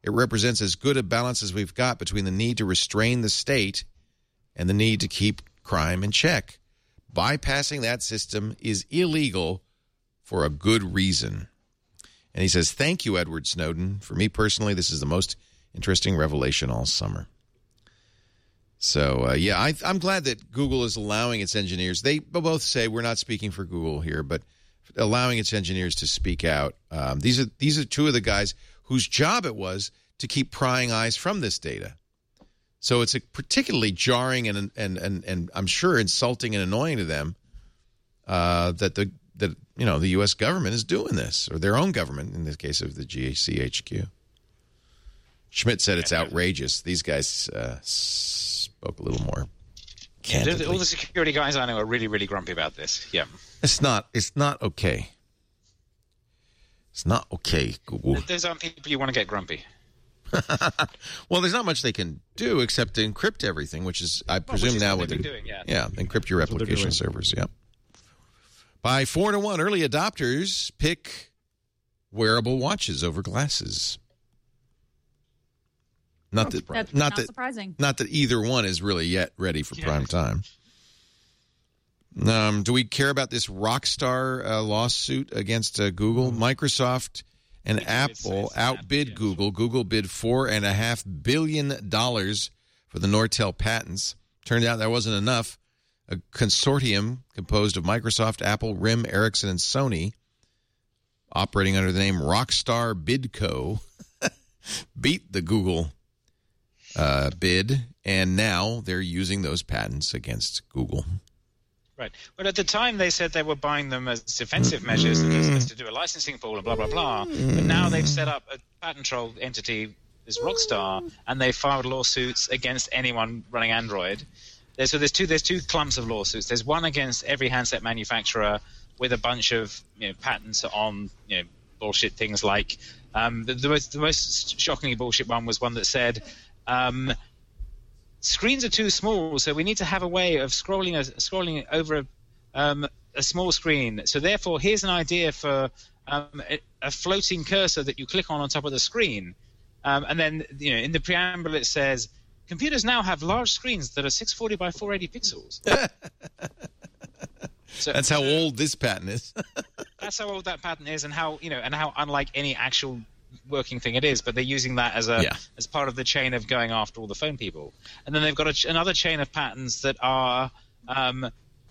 It represents as good a balance as we've got between the need to restrain the state and the need to keep crime in check. Bypassing that system is illegal for a good reason. And he says, thank you, Edward Snowden. For me personally, this is the most interesting revelation all summer. So, I'm glad that Google is allowing its engineers. They both say we're not speaking for Google here, but allowing its engineers to speak out. These are two of the guys whose job it was to keep prying eyes from this data. So it's particularly jarring and I'm sure insulting and annoying to them that the U.S. government is doing this, or their own government in the case of the GCHQ. Schmidt said it's outrageous. These guys spoke a little more candidly. All the security guys I know are really, really grumpy about this. Yeah, it's not okay. It's not okay, Google. Those aren't people you want to get grumpy. Well, there's not much they can do except to encrypt everything, which is, I presume, now what they're doing. Yeah, encrypt your replication servers. Yep. By 4-1, early adopters pick wearable watches over glasses. Not surprising. Not that either one is really yet ready for prime time. Do we care about this Rockstar lawsuit against Google? Microsoft and Apple outbid Google. Google bid $4.5 billion for the Nortel patents. Turned out that wasn't enough. A consortium composed of Microsoft, Apple, RIM, Ericsson, and Sony, operating under the name Rockstar Bidco, beat the Google bid, and now they're using those patents against Google. Right. But at the time, they said they were buying them as defensive measures and they're supposed to do a licensing pool and blah, blah, blah. But now they've set up a patent troll entity, this Rockstar, and they filed lawsuits against anyone running Android. So there's two clumps of lawsuits. There's one against every handset manufacturer with a bunch of patents on bullshit things like the most shockingly bullshit one was one that said screens are too small, so we need to have a way of scrolling over a small screen. So therefore, here's an idea for a floating cursor that you click on top of the screen. And then in the preamble it says, computers now have large screens that are 640 by 480 pixels. So, that's how old this patent is. That's how old that patent is, and how unlike any actual working thing it is. But they're using that as part of the chain of going after all the phone people. And then they've got another chain of patents that are, a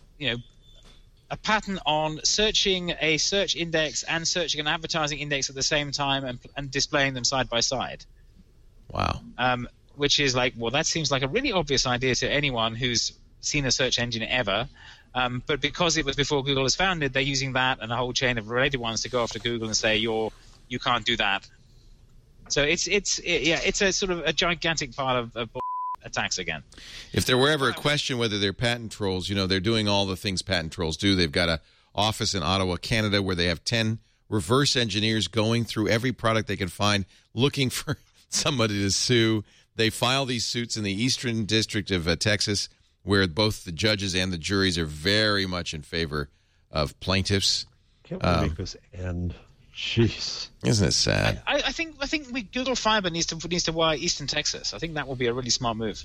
patent on searching a search index and searching an advertising index at the same time and displaying them side by side. Wow. Which is like, well, that seems like a really obvious idea to anyone who's seen a search engine ever. But because it was before Google was founded, they're using that and a whole chain of related ones to go after Google and say you can't do that. So it's a sort of a gigantic part of attacks again. If there were ever a question whether they're patent trolls, they're doing all the things patent trolls do. They've got an office in Ottawa, Canada, where they have 10 reverse engineers going through every product they can find, looking for somebody to sue. They file these suits in the Eastern District of Texas, where both the judges and the juries are very much in favor of plaintiffs. Can't we make this end? Jeez, isn't it sad? I think Google Fiber needs to wire Eastern Texas. I think that will be a really smart move.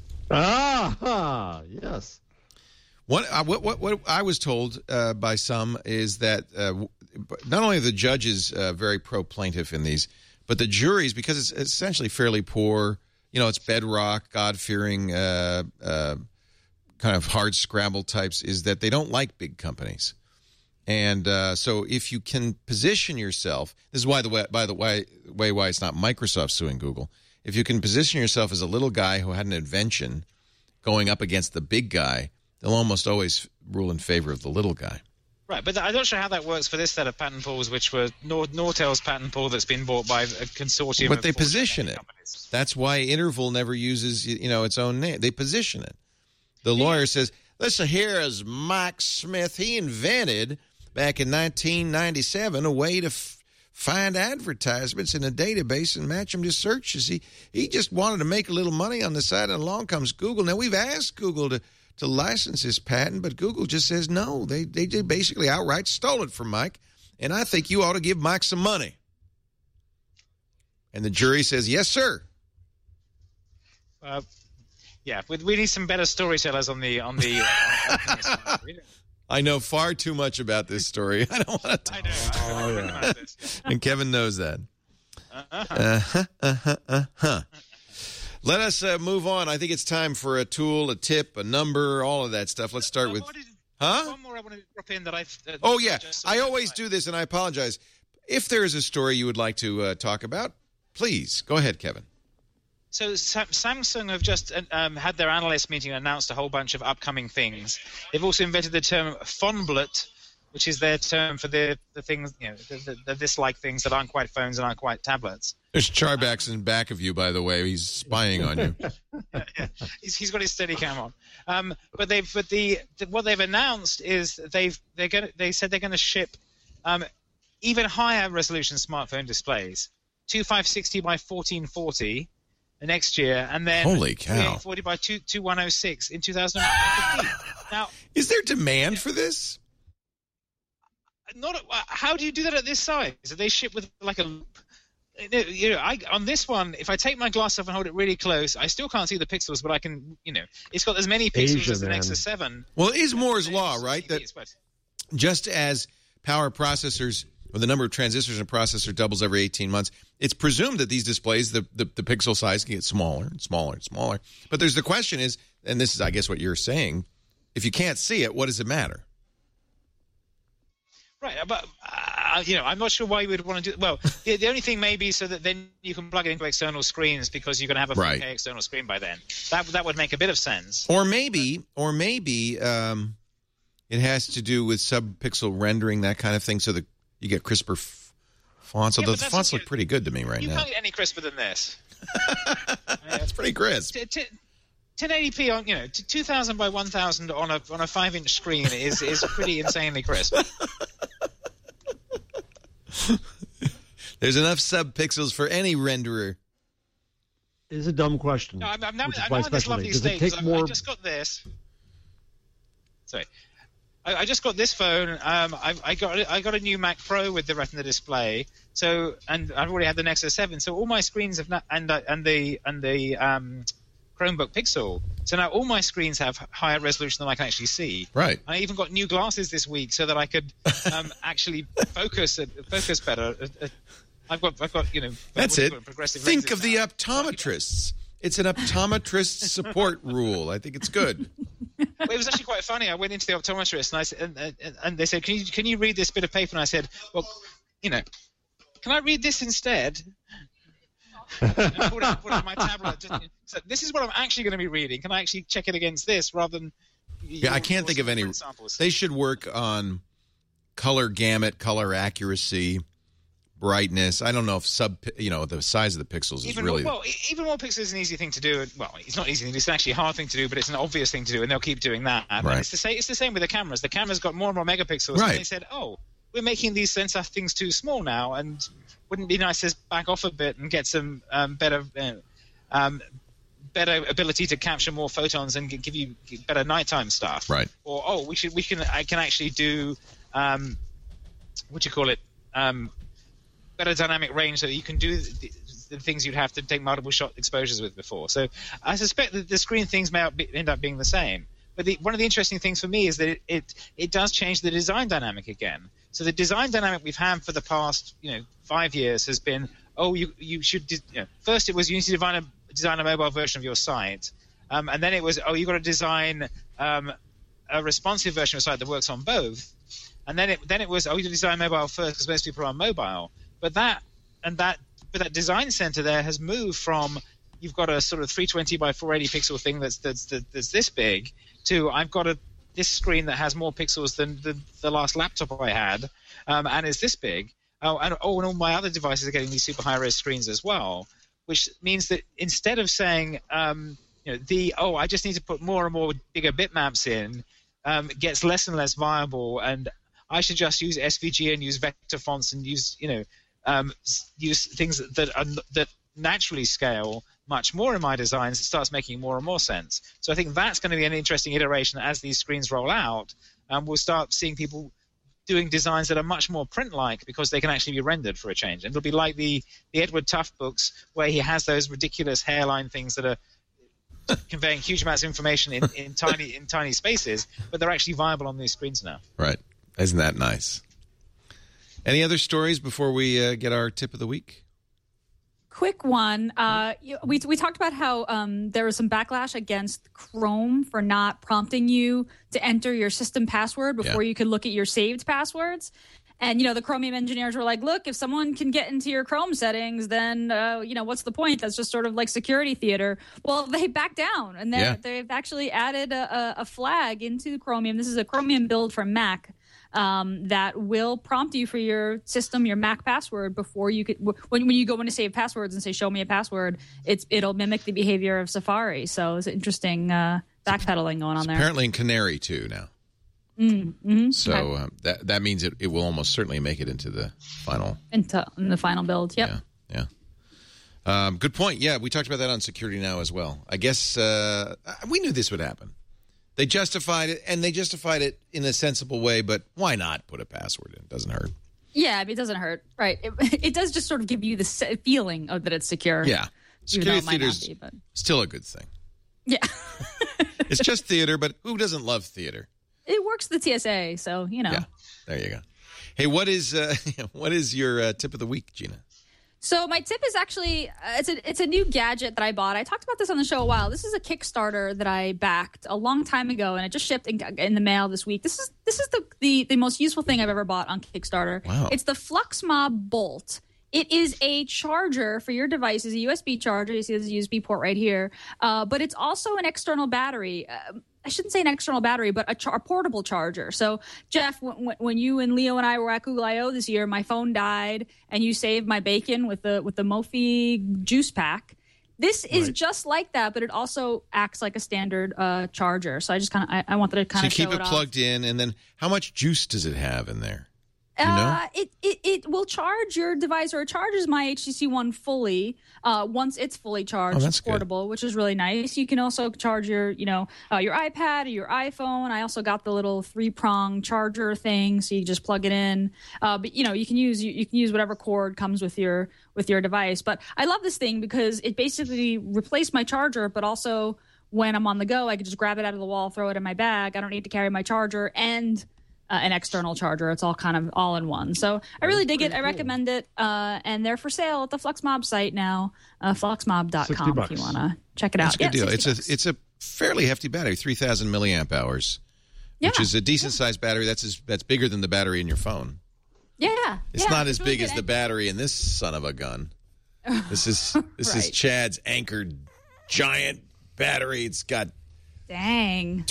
Yes. What I was told by some is that not only are the judges very pro-plaintiff in these, but the juries, because it's essentially fairly poor. It's bedrock, God-fearing, kind of hard scrabble types, is that they don't like big companies. And so if you can position yourself, this is why why it's not Microsoft suing Google. If you can position yourself as a little guy who had an invention going up against the big guy, they'll almost always rule in favor of the little guy. Right, but I'm not sure how that works for this set of patent pools, which were Nortel's patent pool that's been bought by a consortium. But they position it. That's why Interval never uses its own name. They position it. The lawyer says, "Listen, here is Mike Smith. He invented back in 1997 a way to find advertisements in a database and match them to searches. He just wanted to make a little money on the side, and along comes Google. Now we've asked Google to license his patent, but Google just says no. They basically outright stole it from Mike, and I think you ought to give Mike some money." And the jury says, yes, sir. Yeah, we need some better storytellers on the I know far too much about this story. I don't want to talk. I know about this. And Kevin knows that. Let us move on. I think it's time for a tool, a tip, a number, all of that stuff. Let's start with... One more I want to drop in that I've... oh, yeah. I always do this, and I apologize. If there is a story you would like to talk about, please. Go ahead, Kevin. So Samsung have just had their analyst meeting and announced a whole bunch of upcoming things. They've also invented the term phonelet, which is their term for the things, the dislike things that aren't quite phones and aren't quite tablets. There's Charbax in back of you, by the way. He's spying on you. Yeah. He's got his Steadicam on. But what they've announced is they said they're going to ship even higher resolution smartphone displays, 2560 by 1440 next year, and then holy cow, 2840 by 2106 in 2015. Now, is there demand for this? How do you do that at this size? Do they ship with like a loop? On this one, if I take my glass off and hold it really close, I still can't see the pixels, but I can, it's got as many pixels as the Nexus 7. Well, it is Moore's law, right? That just as power processors, or the number of transistors in a processor doubles every 18 months, it's presumed that these displays, the pixel size can get smaller and smaller and smaller. But there's the question is, and this is, I guess, what you're saying, if you can't see it, what does it matter? Right, but I'm not sure why you would want to do. Well, the only thing may be so that then you can plug it into external screens because you're going to have a 4K external screen by then. That would make a bit of sense. Or maybe it has to do with sub-pixel rendering, that kind of thing, so that you get crisper fonts. Although the fonts look pretty good to me right now. You can't get any crisper than this. That's pretty crisp. 1080p on 2000 by 1000 on a 5-inch screen is pretty insanely crisp. There's enough sub-pixels for any renderer. It is a dumb question. No, I'm now in this lovely state. I just got this. Sorry. I just got this phone. I got a new Mac Pro with the Retina display. So, and I've already had the Nexus 7. So all my screens have and the Chromebook Pixel. So now all my screens have higher resolution than I can actually see. Right. I even got new glasses this week so that I could actually focus better. I've got that's it. Progressive Think of now. the optometrists. It's an optometrist support rule. I think it's good. Well, it was actually quite funny. I went into the optometrist and I said, and they said, "Can you read this bit of paper?" And I said, "Well, can I read this instead?" And put it on my tablet. So this is what I'm actually going to be reading. Can I actually check it against this rather than? Yeah, I can't think of any. They should work on color gamut, color accuracy, brightness. I don't know if the size of the pixels is really. Well, even more pixels is an easy thing to do. Well, it's not easy. It's actually a hard thing to do, but it's an obvious thing to do, and they'll keep doing that. Right. And it's the same with the cameras. The cameras got more and more megapixels, right. And they said, "Oh, we're making these sensor things too small now, and wouldn't it be nice to back off a bit and get some better ability to capture more photons and give you better nighttime stuff." Right. Or I can actually do better dynamic range, so you can do the things you'd have to take multiple shot exposures with before. So I suspect that the screen things may end up being the same. But one of the interesting things for me is that it does change the design dynamic again. So the design dynamic we've had for the past 5 years has been, you should first it was you need to design a mobile version of your site, and then it was you got to design a responsive version of your site that works on both, and then it was you design mobile first because most people are on mobile. But that design center there has moved from you've got a sort of 320 by 480 pixel thing that's this big to I've got this screen that has more pixels than the last laptop I had, and is this big. And all my other devices are getting these super high res screens as well, which means that instead of saying I just need to put more and more bigger bitmaps in, gets less and less viable, and I should just use SVG and use vector fonts and use things that naturally scale much more in my designs. It starts making more and more sense. So I think that's going to be an interesting iteration as these screens roll out, and we'll start seeing people doing designs that are much more print-like because they can actually be rendered for a change. And it'll be like the Edward Tufte books where he has those ridiculous hairline things that are conveying huge amounts of information in tiny spaces, but they're actually viable on these screens now. Right. Isn't that nice? Any other stories before we get our tip of the week? Quick one. We talked about how there was some backlash against Chrome for not prompting you to enter your system password before you could look at your saved passwords. And, the Chromium engineers were like, look, if someone can get into your Chrome settings, then, what's the point? That's just sort of like security theater. Well, they backed down, and they've actually added a flag into Chromium. This is a Chromium build for Mac that will prompt you for your system, your Mac password before you could. When you go into save passwords and say, show me a password, it'll mimic the behavior of Safari. So it's interesting backpedaling going on there. Apparently in Canary, too, now. Mm-hmm. So that means it will almost certainly make it into the final. In the final build, yep. Yeah. Good point. Yeah, we talked about that on Security Now as well. I guess we knew this would happen. They justified it, and they justified it in a sensible way, but why not put a password in? It doesn't hurt. Yeah, it doesn't hurt. Right. It does just sort of give you the feeling that it's secure. Yeah. Security theater's still a good thing. Yeah. It's just theater, but who doesn't love theater? It works the TSA, so, Yeah, there you go. Hey, what is your tip of the week, Gina? So my tip is actually it's a new gadget that I bought. I talked about this on the show a while. This is a Kickstarter that I backed a long time ago, and it just shipped in the mail this week. This is the most useful thing I've ever bought on Kickstarter. Wow. It's the FluxMob Bolt. It is a charger for your device. It's a USB charger. You see there's a USB port right here. But it's also an external battery. I shouldn't say an external battery, but a portable charger. So, Jeff, when you and Leo and I were at Google I/O this year, my phone died, and you saved my bacon with the Mophie juice pack. This is just like that, but it also acts like a standard charger. So I just I wanted to kind of show it off. So keep it plugged in, and then how much juice does it have in there? It will charge your device, or it charges my HTC One fully once it's fully charged. That's portable, good. Which is really nice. You can also charge your iPad or your iPhone. I also got the little 3-prong charger thing, so you just plug it in. But you can use whatever cord comes with your device. But I love this thing because it basically replaced my charger, but also when I'm on the go, I can just grab it out of the wall, throw it in my bag. I don't need to carry my charger and an external charger. It's all kind of all in one. So I really dig it. I recommend it. And they're for sale at the FluxMob site now, fluxmob.com if you want to check it out. That's a good deal. It's a fairly hefty battery, 3,000 milliamp hours, which is a decent sized battery. That's bigger than the battery in your phone. Yeah. It's not as big as the battery in this son of a gun. This is Chad's anchored giant battery. It's got 20,000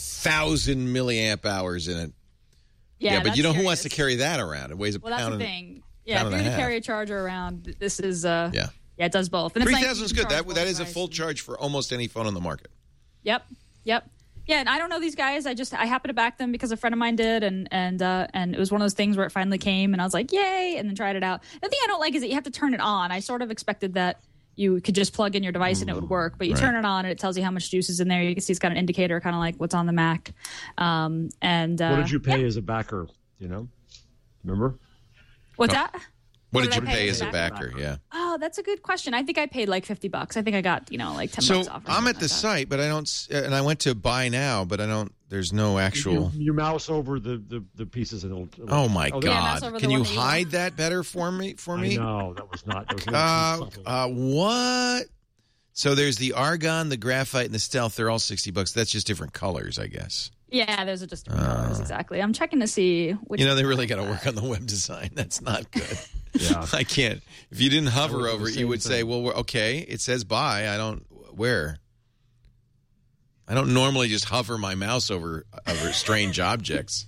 milliamp hours in it. Yeah, but who wants to carry that around? It weighs a pound. Well, that's the thing. Yeah, if you're going to carry a charger around, this is it does both. And 3,000 is good. That is a full charge for almost any phone on the market. Yep. Yeah, and I don't know these guys. I happened to back them because a friend of mine did, and it was one of those things where it finally came, and I was like, yay, and then tried it out. The thing I don't like is that you have to turn it on. I sort of expected that you could just plug in your device and it would work, but you turn it on and it tells you how much juice is in there. You can see it's got an indicator, kind of like what's on the Mac. What did you pay as a backer? Remember? What's that? What did you pay as a backer? Yeah. Oh, that's a good question. I think I paid like $50. I think I got like $10 off. So I'm at the site, but I don't. And I went to buy now, but I don't. There's no actual. You mouse over the pieces and it'll. Oh my God! Can you hide that better for me? No, that was not. What? So there's the argon, the graphite, and the stealth. They're all $60. That's just different colors, I guess. Yeah, those are just different colors, exactly. I'm checking to see which. They really got to work on the web design. That's not good. Yeah, I can't. If you didn't hover over it, you would say, "Well, okay, it says buy." I don't. Where? I don't normally just hover my mouse over strange objects.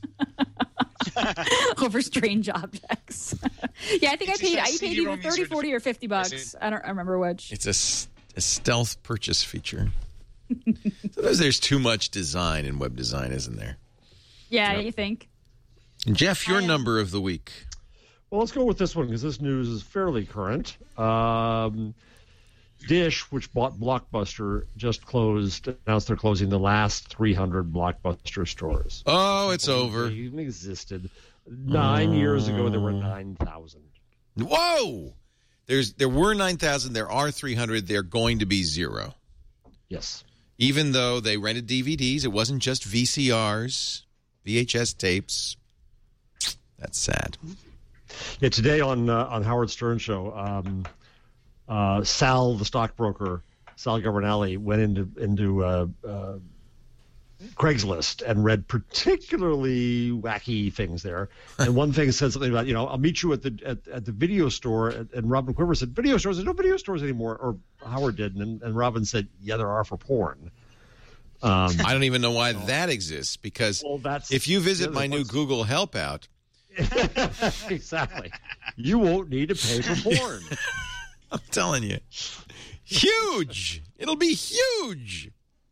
Over strange objects. Yeah, I think I paid either $30, $40, or $50. I don't remember which. It's a stealth purchase feature. Sometimes there's too much design in web design, isn't there? Yeah, you think? Jeff, your number of the week. Well, let's go with this one because this news is fairly current. Dish, which bought Blockbuster, just announced they're closing the last 300 Blockbuster stores. Oh, it's over. They even existed. 9 years ago, there were 9,000. Whoa! There were 9,000. There are 300. They're going to be 0. Yes. Even though they rented DVDs, it wasn't just VCRs, VHS tapes. That's sad. Yeah, today on Howard Stern show, Sal, the stockbroker, Sal Governale, went into Craigslist and read particularly wacky things there. And one thing said something about, I'll meet you at the video store. And Robin Quiver said, video stores? There's no video stores anymore. Or Howard did. And Robin said, yeah, there are for porn. I don't even know why that exists, because if you visit my new Google Help Out. Exactly. You won't need to pay for porn. I'm telling you. Huge. It'll be huge.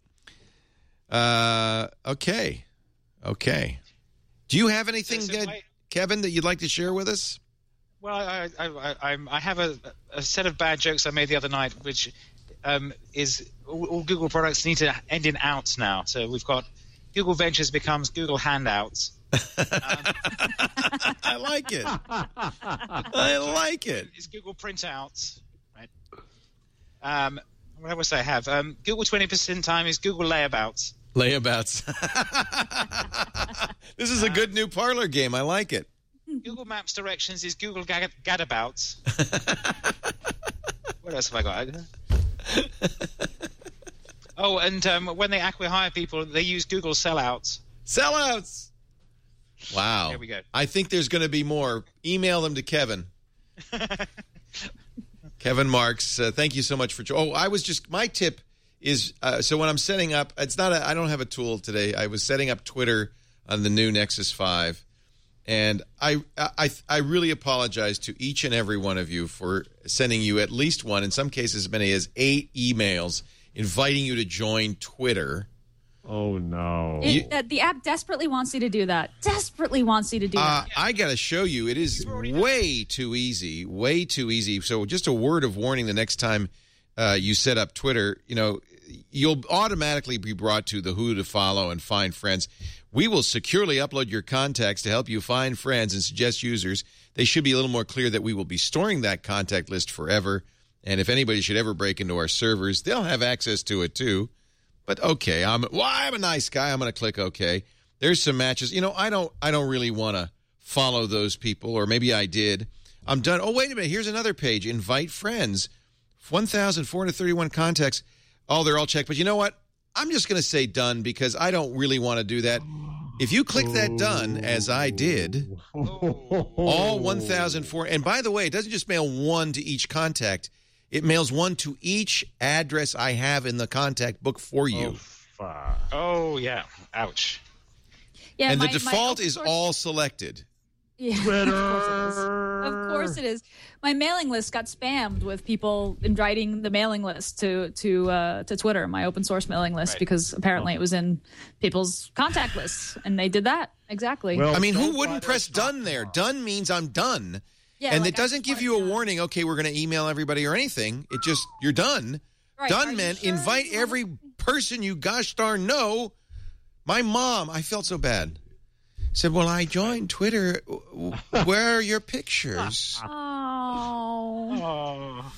Okay. Do you have anything, Kevin, that you'd like to share with us? Well, I have a set of bad jokes I made the other night, which is all Google products need to end in outs now. So we've got Google Ventures becomes Google Handouts. I like it. I like it. It's Google Printouts, right? What else I have? Google 20% time is Google Layabouts. Layabouts. This is a good new parlor game. I like it. Google Maps directions is Google Gadabouts. What else have I got? Oh, and when they acqui-hire people, they use Google Sellouts. Sellouts. Wow. There we go. I think there's going to be more. Email them to Kevin. Kevin Marks, thank you so much for. My tip is so when I'm setting up, I don't have a tool today. I was setting up Twitter on the new Nexus 5, and I really apologize to each and every one of you for sending you at least one, in some cases as many as 8 emails inviting you to join Twitter. Oh, no. The app desperately wants you to do that. I got to show you. It is way too easy. Way too easy. So just a word of warning the next time you set up Twitter, you'll automatically be brought to the Who to Follow and Find Friends. We will securely upload your contacts to help you find friends and suggest users. They should be a little more clear that we will be storing that contact list forever. And if anybody should ever break into our servers, they'll have access to it too. But okay, I'm a nice guy. I'm going to click OK. There's some matches. I don't really want to follow those people, or maybe I did. I'm done. Oh, wait a minute. Here's another page. Invite friends. 1,431 contacts. Oh, they're all checked. But you know what? I'm just going to say done, because I don't really want to do that. If you click that done, as I did, all 1,004. And by the way, it doesn't just mail one to each contact. It mails one to each address I have in the contact book for you. Oh yeah. Ouch. Yeah, and the default is all selected. Yeah, Twitter. Of course it is. My mailing list got spammed with people inviting the mailing list to Twitter, my open source mailing list, because apparently it was in people's contact lists, and they did that exactly. Well, who wouldn't press done there? Done means I'm done. Yeah, and it doesn't give you a warning, okay, we're going to email everybody or anything. It just, you're done. Right. Done meant invite every person you gosh darn know. My mom, I felt so bad, said, well, I joined Twitter. Where are your pictures? Oh.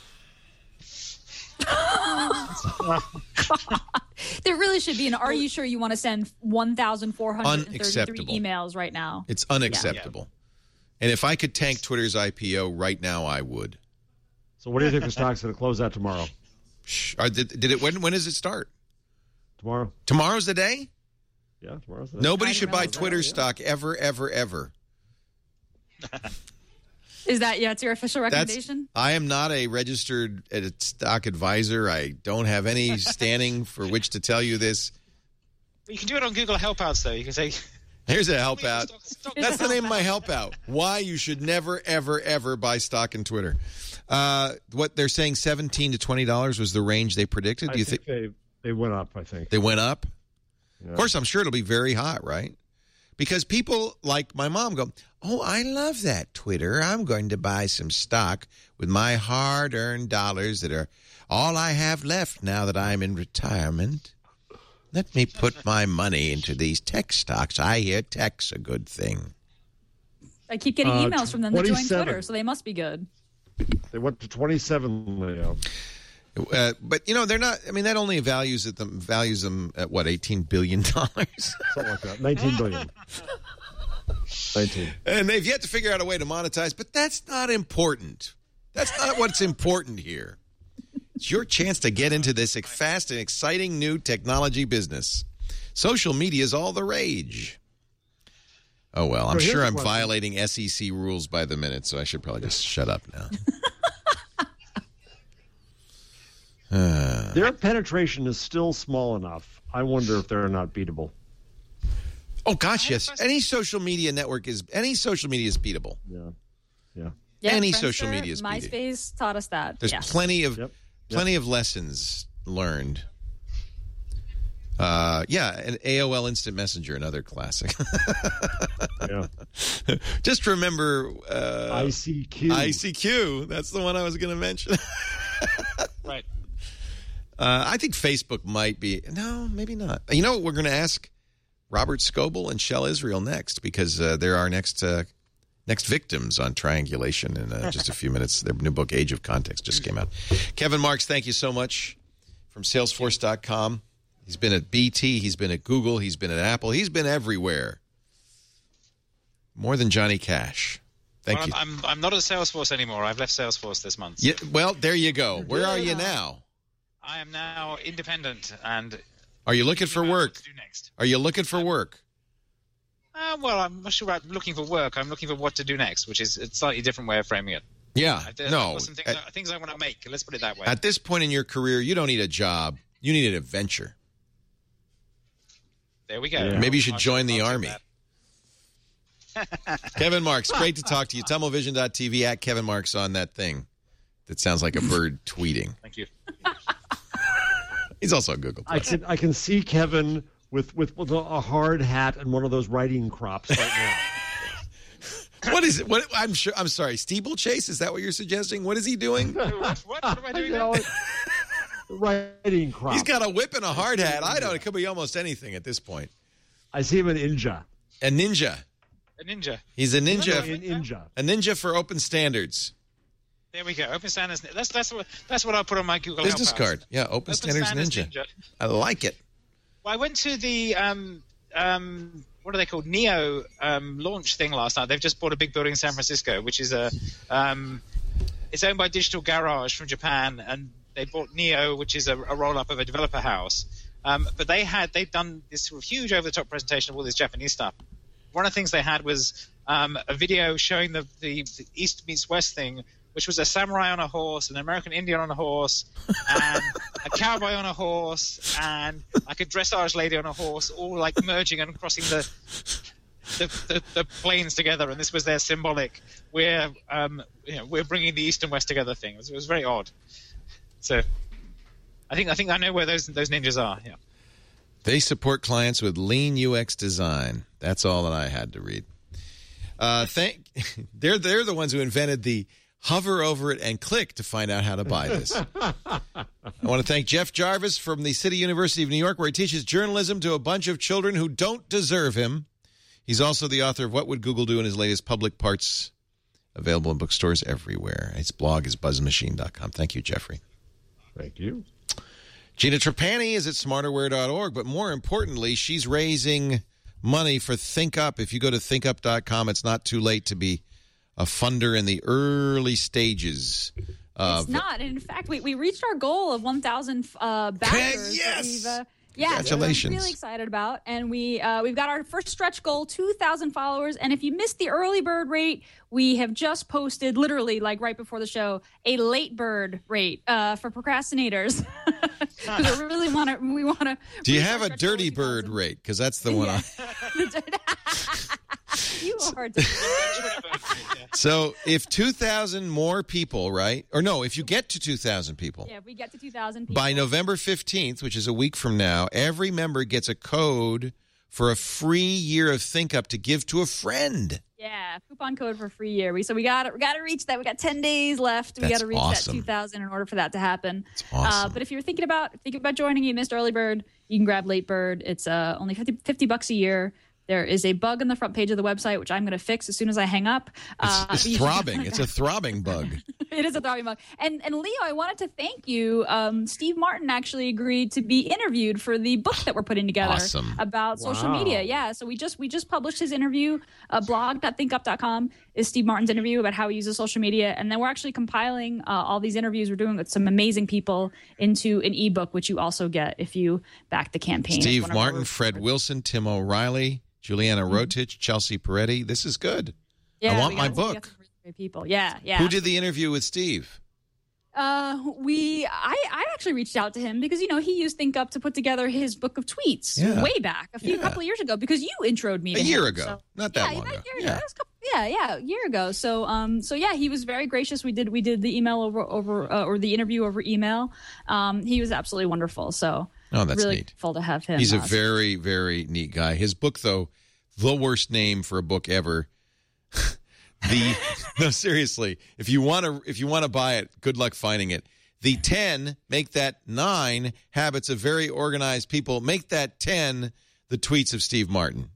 There really should be an are you sure you want to send 1,433 emails right now? It's unacceptable. Yeah. And if I could tank Twitter's IPO right now, I would. So what do you think the stock's going to close at tomorrow? Did it? When does it start? Tomorrow. Tomorrow's the day? Yeah, tomorrow's the day. Nobody should buy Twitter stock ever, ever, ever. Is that, it's your official recommendation? I am not a registered stock advisor. I don't have any standing for which to tell you this. You can do it on Google Helpouts, though. You can say... Here's a help out. That's the name of my help out. Why you should never, ever, ever buy stock in Twitter. What they're saying, $17 to $20 was the range they predicted. Do you think they went up? I think they went up. Yeah. Of course, I'm sure it'll be very hot, right? Because people like my mom go, oh, I love that Twitter. I'm going to buy some stock with my hard-earned dollars that are all I have left now that I'm in retirement. Let me put my money into these tech stocks. I hear tech's a good thing. I keep getting emails from them to join Twitter, so they must be good. They went to 27, Leo. But, they're not. I mean, that only values them at, what, $18 billion? Something like that. $19 billion. 19. And they've yet to figure out a way to monetize, but that's not important. That's not what's important here. It's your chance to get into this fast and exciting new technology business. Social media is all the rage. Oh, well, I'm sure I'm violating SEC rules by the minute, so I should probably just shut up now. Their penetration is still small enough. I wonder if they're not beatable. Oh, gosh, yes. Any social media is beatable. Yeah. Any Friendster, social media is beatable. MySpace taught us that. There's plenty of lessons learned. And AOL Instant Messenger, another classic. Just remember ICQ. ICQ. That's the one I was going to mention. Right. I think Facebook might be. No, maybe not. You know what? We're going to ask Robert Scoble and Shel Israel next, because they're our next victims on triangulation in just a few minutes. Their new book, Age of Context, just came out. Kevin Marks, thank you so much, from Salesforce.com. He's been at BT. He's been at Google. He's been at Apple. He's been everywhere. More than Johnny Cash. Thank you. I'm not at Salesforce anymore. I've left Salesforce this month. Yeah, well, there you go. Where are you now? I am now independent. And are you looking for work? What to do next. Are you looking for work? Well, I'm not sure about looking for work. I'm looking for what to do next, which is a slightly different way of framing it. Yeah. No. Some things I want to make. Let's put it that way. At this point in your career, you don't need a job. You need an adventure. There we go. Yeah. Maybe you should join the Army. Kevin Marks, great to talk to you. Tumblevision.tv at Kevin Marks on that thing that sounds like a bird tweeting. Thank you. He's also on Google. I can see Kevin with a hard hat and one of those riding crops right now. What is it? What I'm sorry. Steeplechase? Is that what you're suggesting? What is he doing? What am I doing now? Riding crop. He's got a whip and a hard hat. I don't. It could be almost anything at this point. I see him in ninja. A ninja. A ninja. He's a ninja. Ninja. A ninja for open standards. There we go. Open standards. That's what I'll put on my Google business Help card. Yeah, open standards ninja. I like it. Well, I went to the what are they called? Neo launch thing last night. They've just bought a big building in San Francisco, which is it's owned by Digital Garage from Japan, and they bought Neo, which is a roll-up of a developer house. But they'd done this sort of huge over-the-top presentation of all this Japanese stuff. One of the things they had was a video showing the East meets West thing, which was a samurai on a horse, an American Indian on a horse, and a cowboy on a horse, and like a dressage lady on a horse, all like merging and crossing the planes together. And this was their symbolic, we're bringing the East and West together thing. It was very odd. So I think I know where those ninjas are. Yeah. They support clients with lean UX design. That's all that I had to read. They're the ones who invented the hover over it and click to find out how to buy this. I want to thank Jeff Jarvis from the City University of New York, where he teaches journalism to a bunch of children who don't deserve him. He's also the author of What Would Google Do in his latest Public Parts, available in bookstores everywhere. His blog is buzzmachine.com. Thank you, Jeffrey. Thank you. Gina Trapani is at smarterware.org, but more importantly, she's raising money for ThinkUp. If you go to thinkup.com, it's not too late to be a funder in the early stages. It's not. And in fact, we reached our goal of 1,000 backers. Yes! Congratulations. I'm really excited about. And we've got our first stretch goal, 2,000 followers. And if you missed the early bird rate, we have just posted, literally like right before the show, a late bird rate for procrastinators. Because we really want to. Do you have a dirty bird rate? Because that's the one. You are. So if 2,000 more people, right? Or no, if you get to 2,000 people. Yeah, if we get to 2,000 people. By November 15th, which is a week from now, every member gets a code for a free year of ThinkUp to give to a friend. Yeah, coupon code for free year. We got to reach that. We got 10 days left. We got to reach that 2,000 in order for that to happen. That's awesome. But if you're thinking about joining, you missed early bird, you can grab late bird. It's only $50 a year. There is a bug on the front page of the website, which I'm going to fix as soon as I hang up. It's throbbing. It's a throbbing bug. It is a throbbing bug. And Leo, I wanted to thank you. Steve Martin actually agreed to be interviewed for the book that we're putting together about social media. Yeah, so we just published his interview. Blog.thinkup.com is Steve Martin's interview about how he uses social media. And then we're actually compiling all these interviews we're doing with some amazing people into an ebook, which you also get if you back the campaign. Steve Martin, Fred Wilson, Tim O'Reilly, Juliana Rotich, Chelsea Peretti. This is good. Yeah, I want my book. People. Yeah. Who did the interview with Steve? I actually reached out to him because, he used ThinkUp to put together his book of tweets way back a couple of years ago because you introed me to a him. year ago. Not that long ago. A year ago. So he was very gracious. We did the email or the interview over email. He was absolutely wonderful. So that's really neat. Grateful to have him. He's a very, very neat guy. His book, though, the worst name for a book ever. No, seriously. If you want to buy it, good luck finding it. The 10, make that 9 habits of very organized people. Make that 10 the tweets of Steve Martin.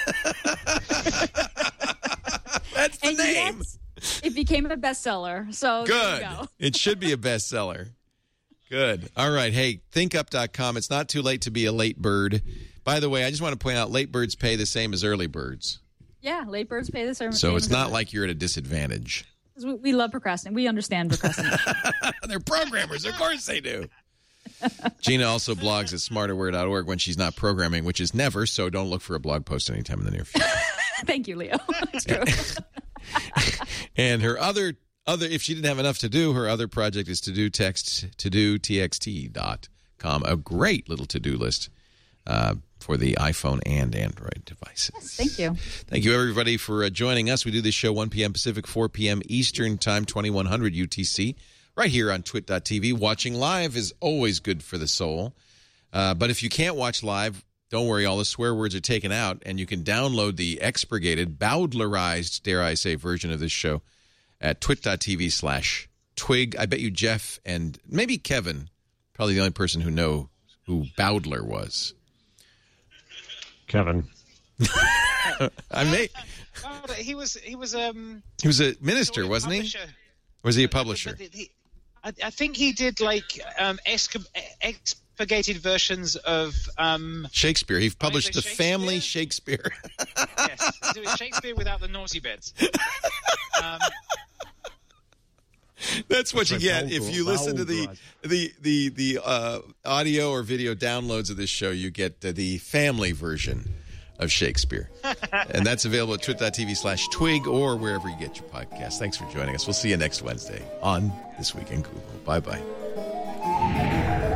That's the name. Yes, it became a bestseller. So good. There you go. It should be a bestseller. Good. All right. Hey, thinkup.com. It's not too late to be a late bird. By the way, I just want to point out late birds pay the same as early birds. Yeah, late birds pay the same. So it's not like you're at a disadvantage. We love procrastinating. We understand procrastination. They're programmers. Of course they do. Gina also blogs at smarterware.org when she's not programming, which is never, so don't look for a blog post anytime in the near future. Thank you, Leo. That's true. And her other, if she didn't have enough to do, her other project is txt.com, a great little to-do list for the iPhone and Android devices. Yes, thank you. Thank you, everybody, for joining us. We do this show 1 p.m. Pacific, 4 p.m. Eastern Time, 2100 UTC, right here on twit.tv. Watching live is always good for the soul. But if you can't watch live, don't worry. All the swear words are taken out, and you can download the expurgated, Bowdlerized, dare I say, version of this show at twit.tv/twig. I bet you Jeff and maybe Kevin, probably the only person who know who Bowdler was. Kevin. He was a minister, wasn't he? Or was he a publisher? I think he did expurgated versions of Shakespeare. He published the Family Shakespeare. Yes, it was Shakespeare without the naughty bits. That's what you get if you listen to the audio or video downloads of this show. You get the family version of Shakespeare, and that's available at twit.tv/twig or wherever you get your podcasts. Thanks for joining us. We'll see you next Wednesday on This Week in Google. Bye-bye.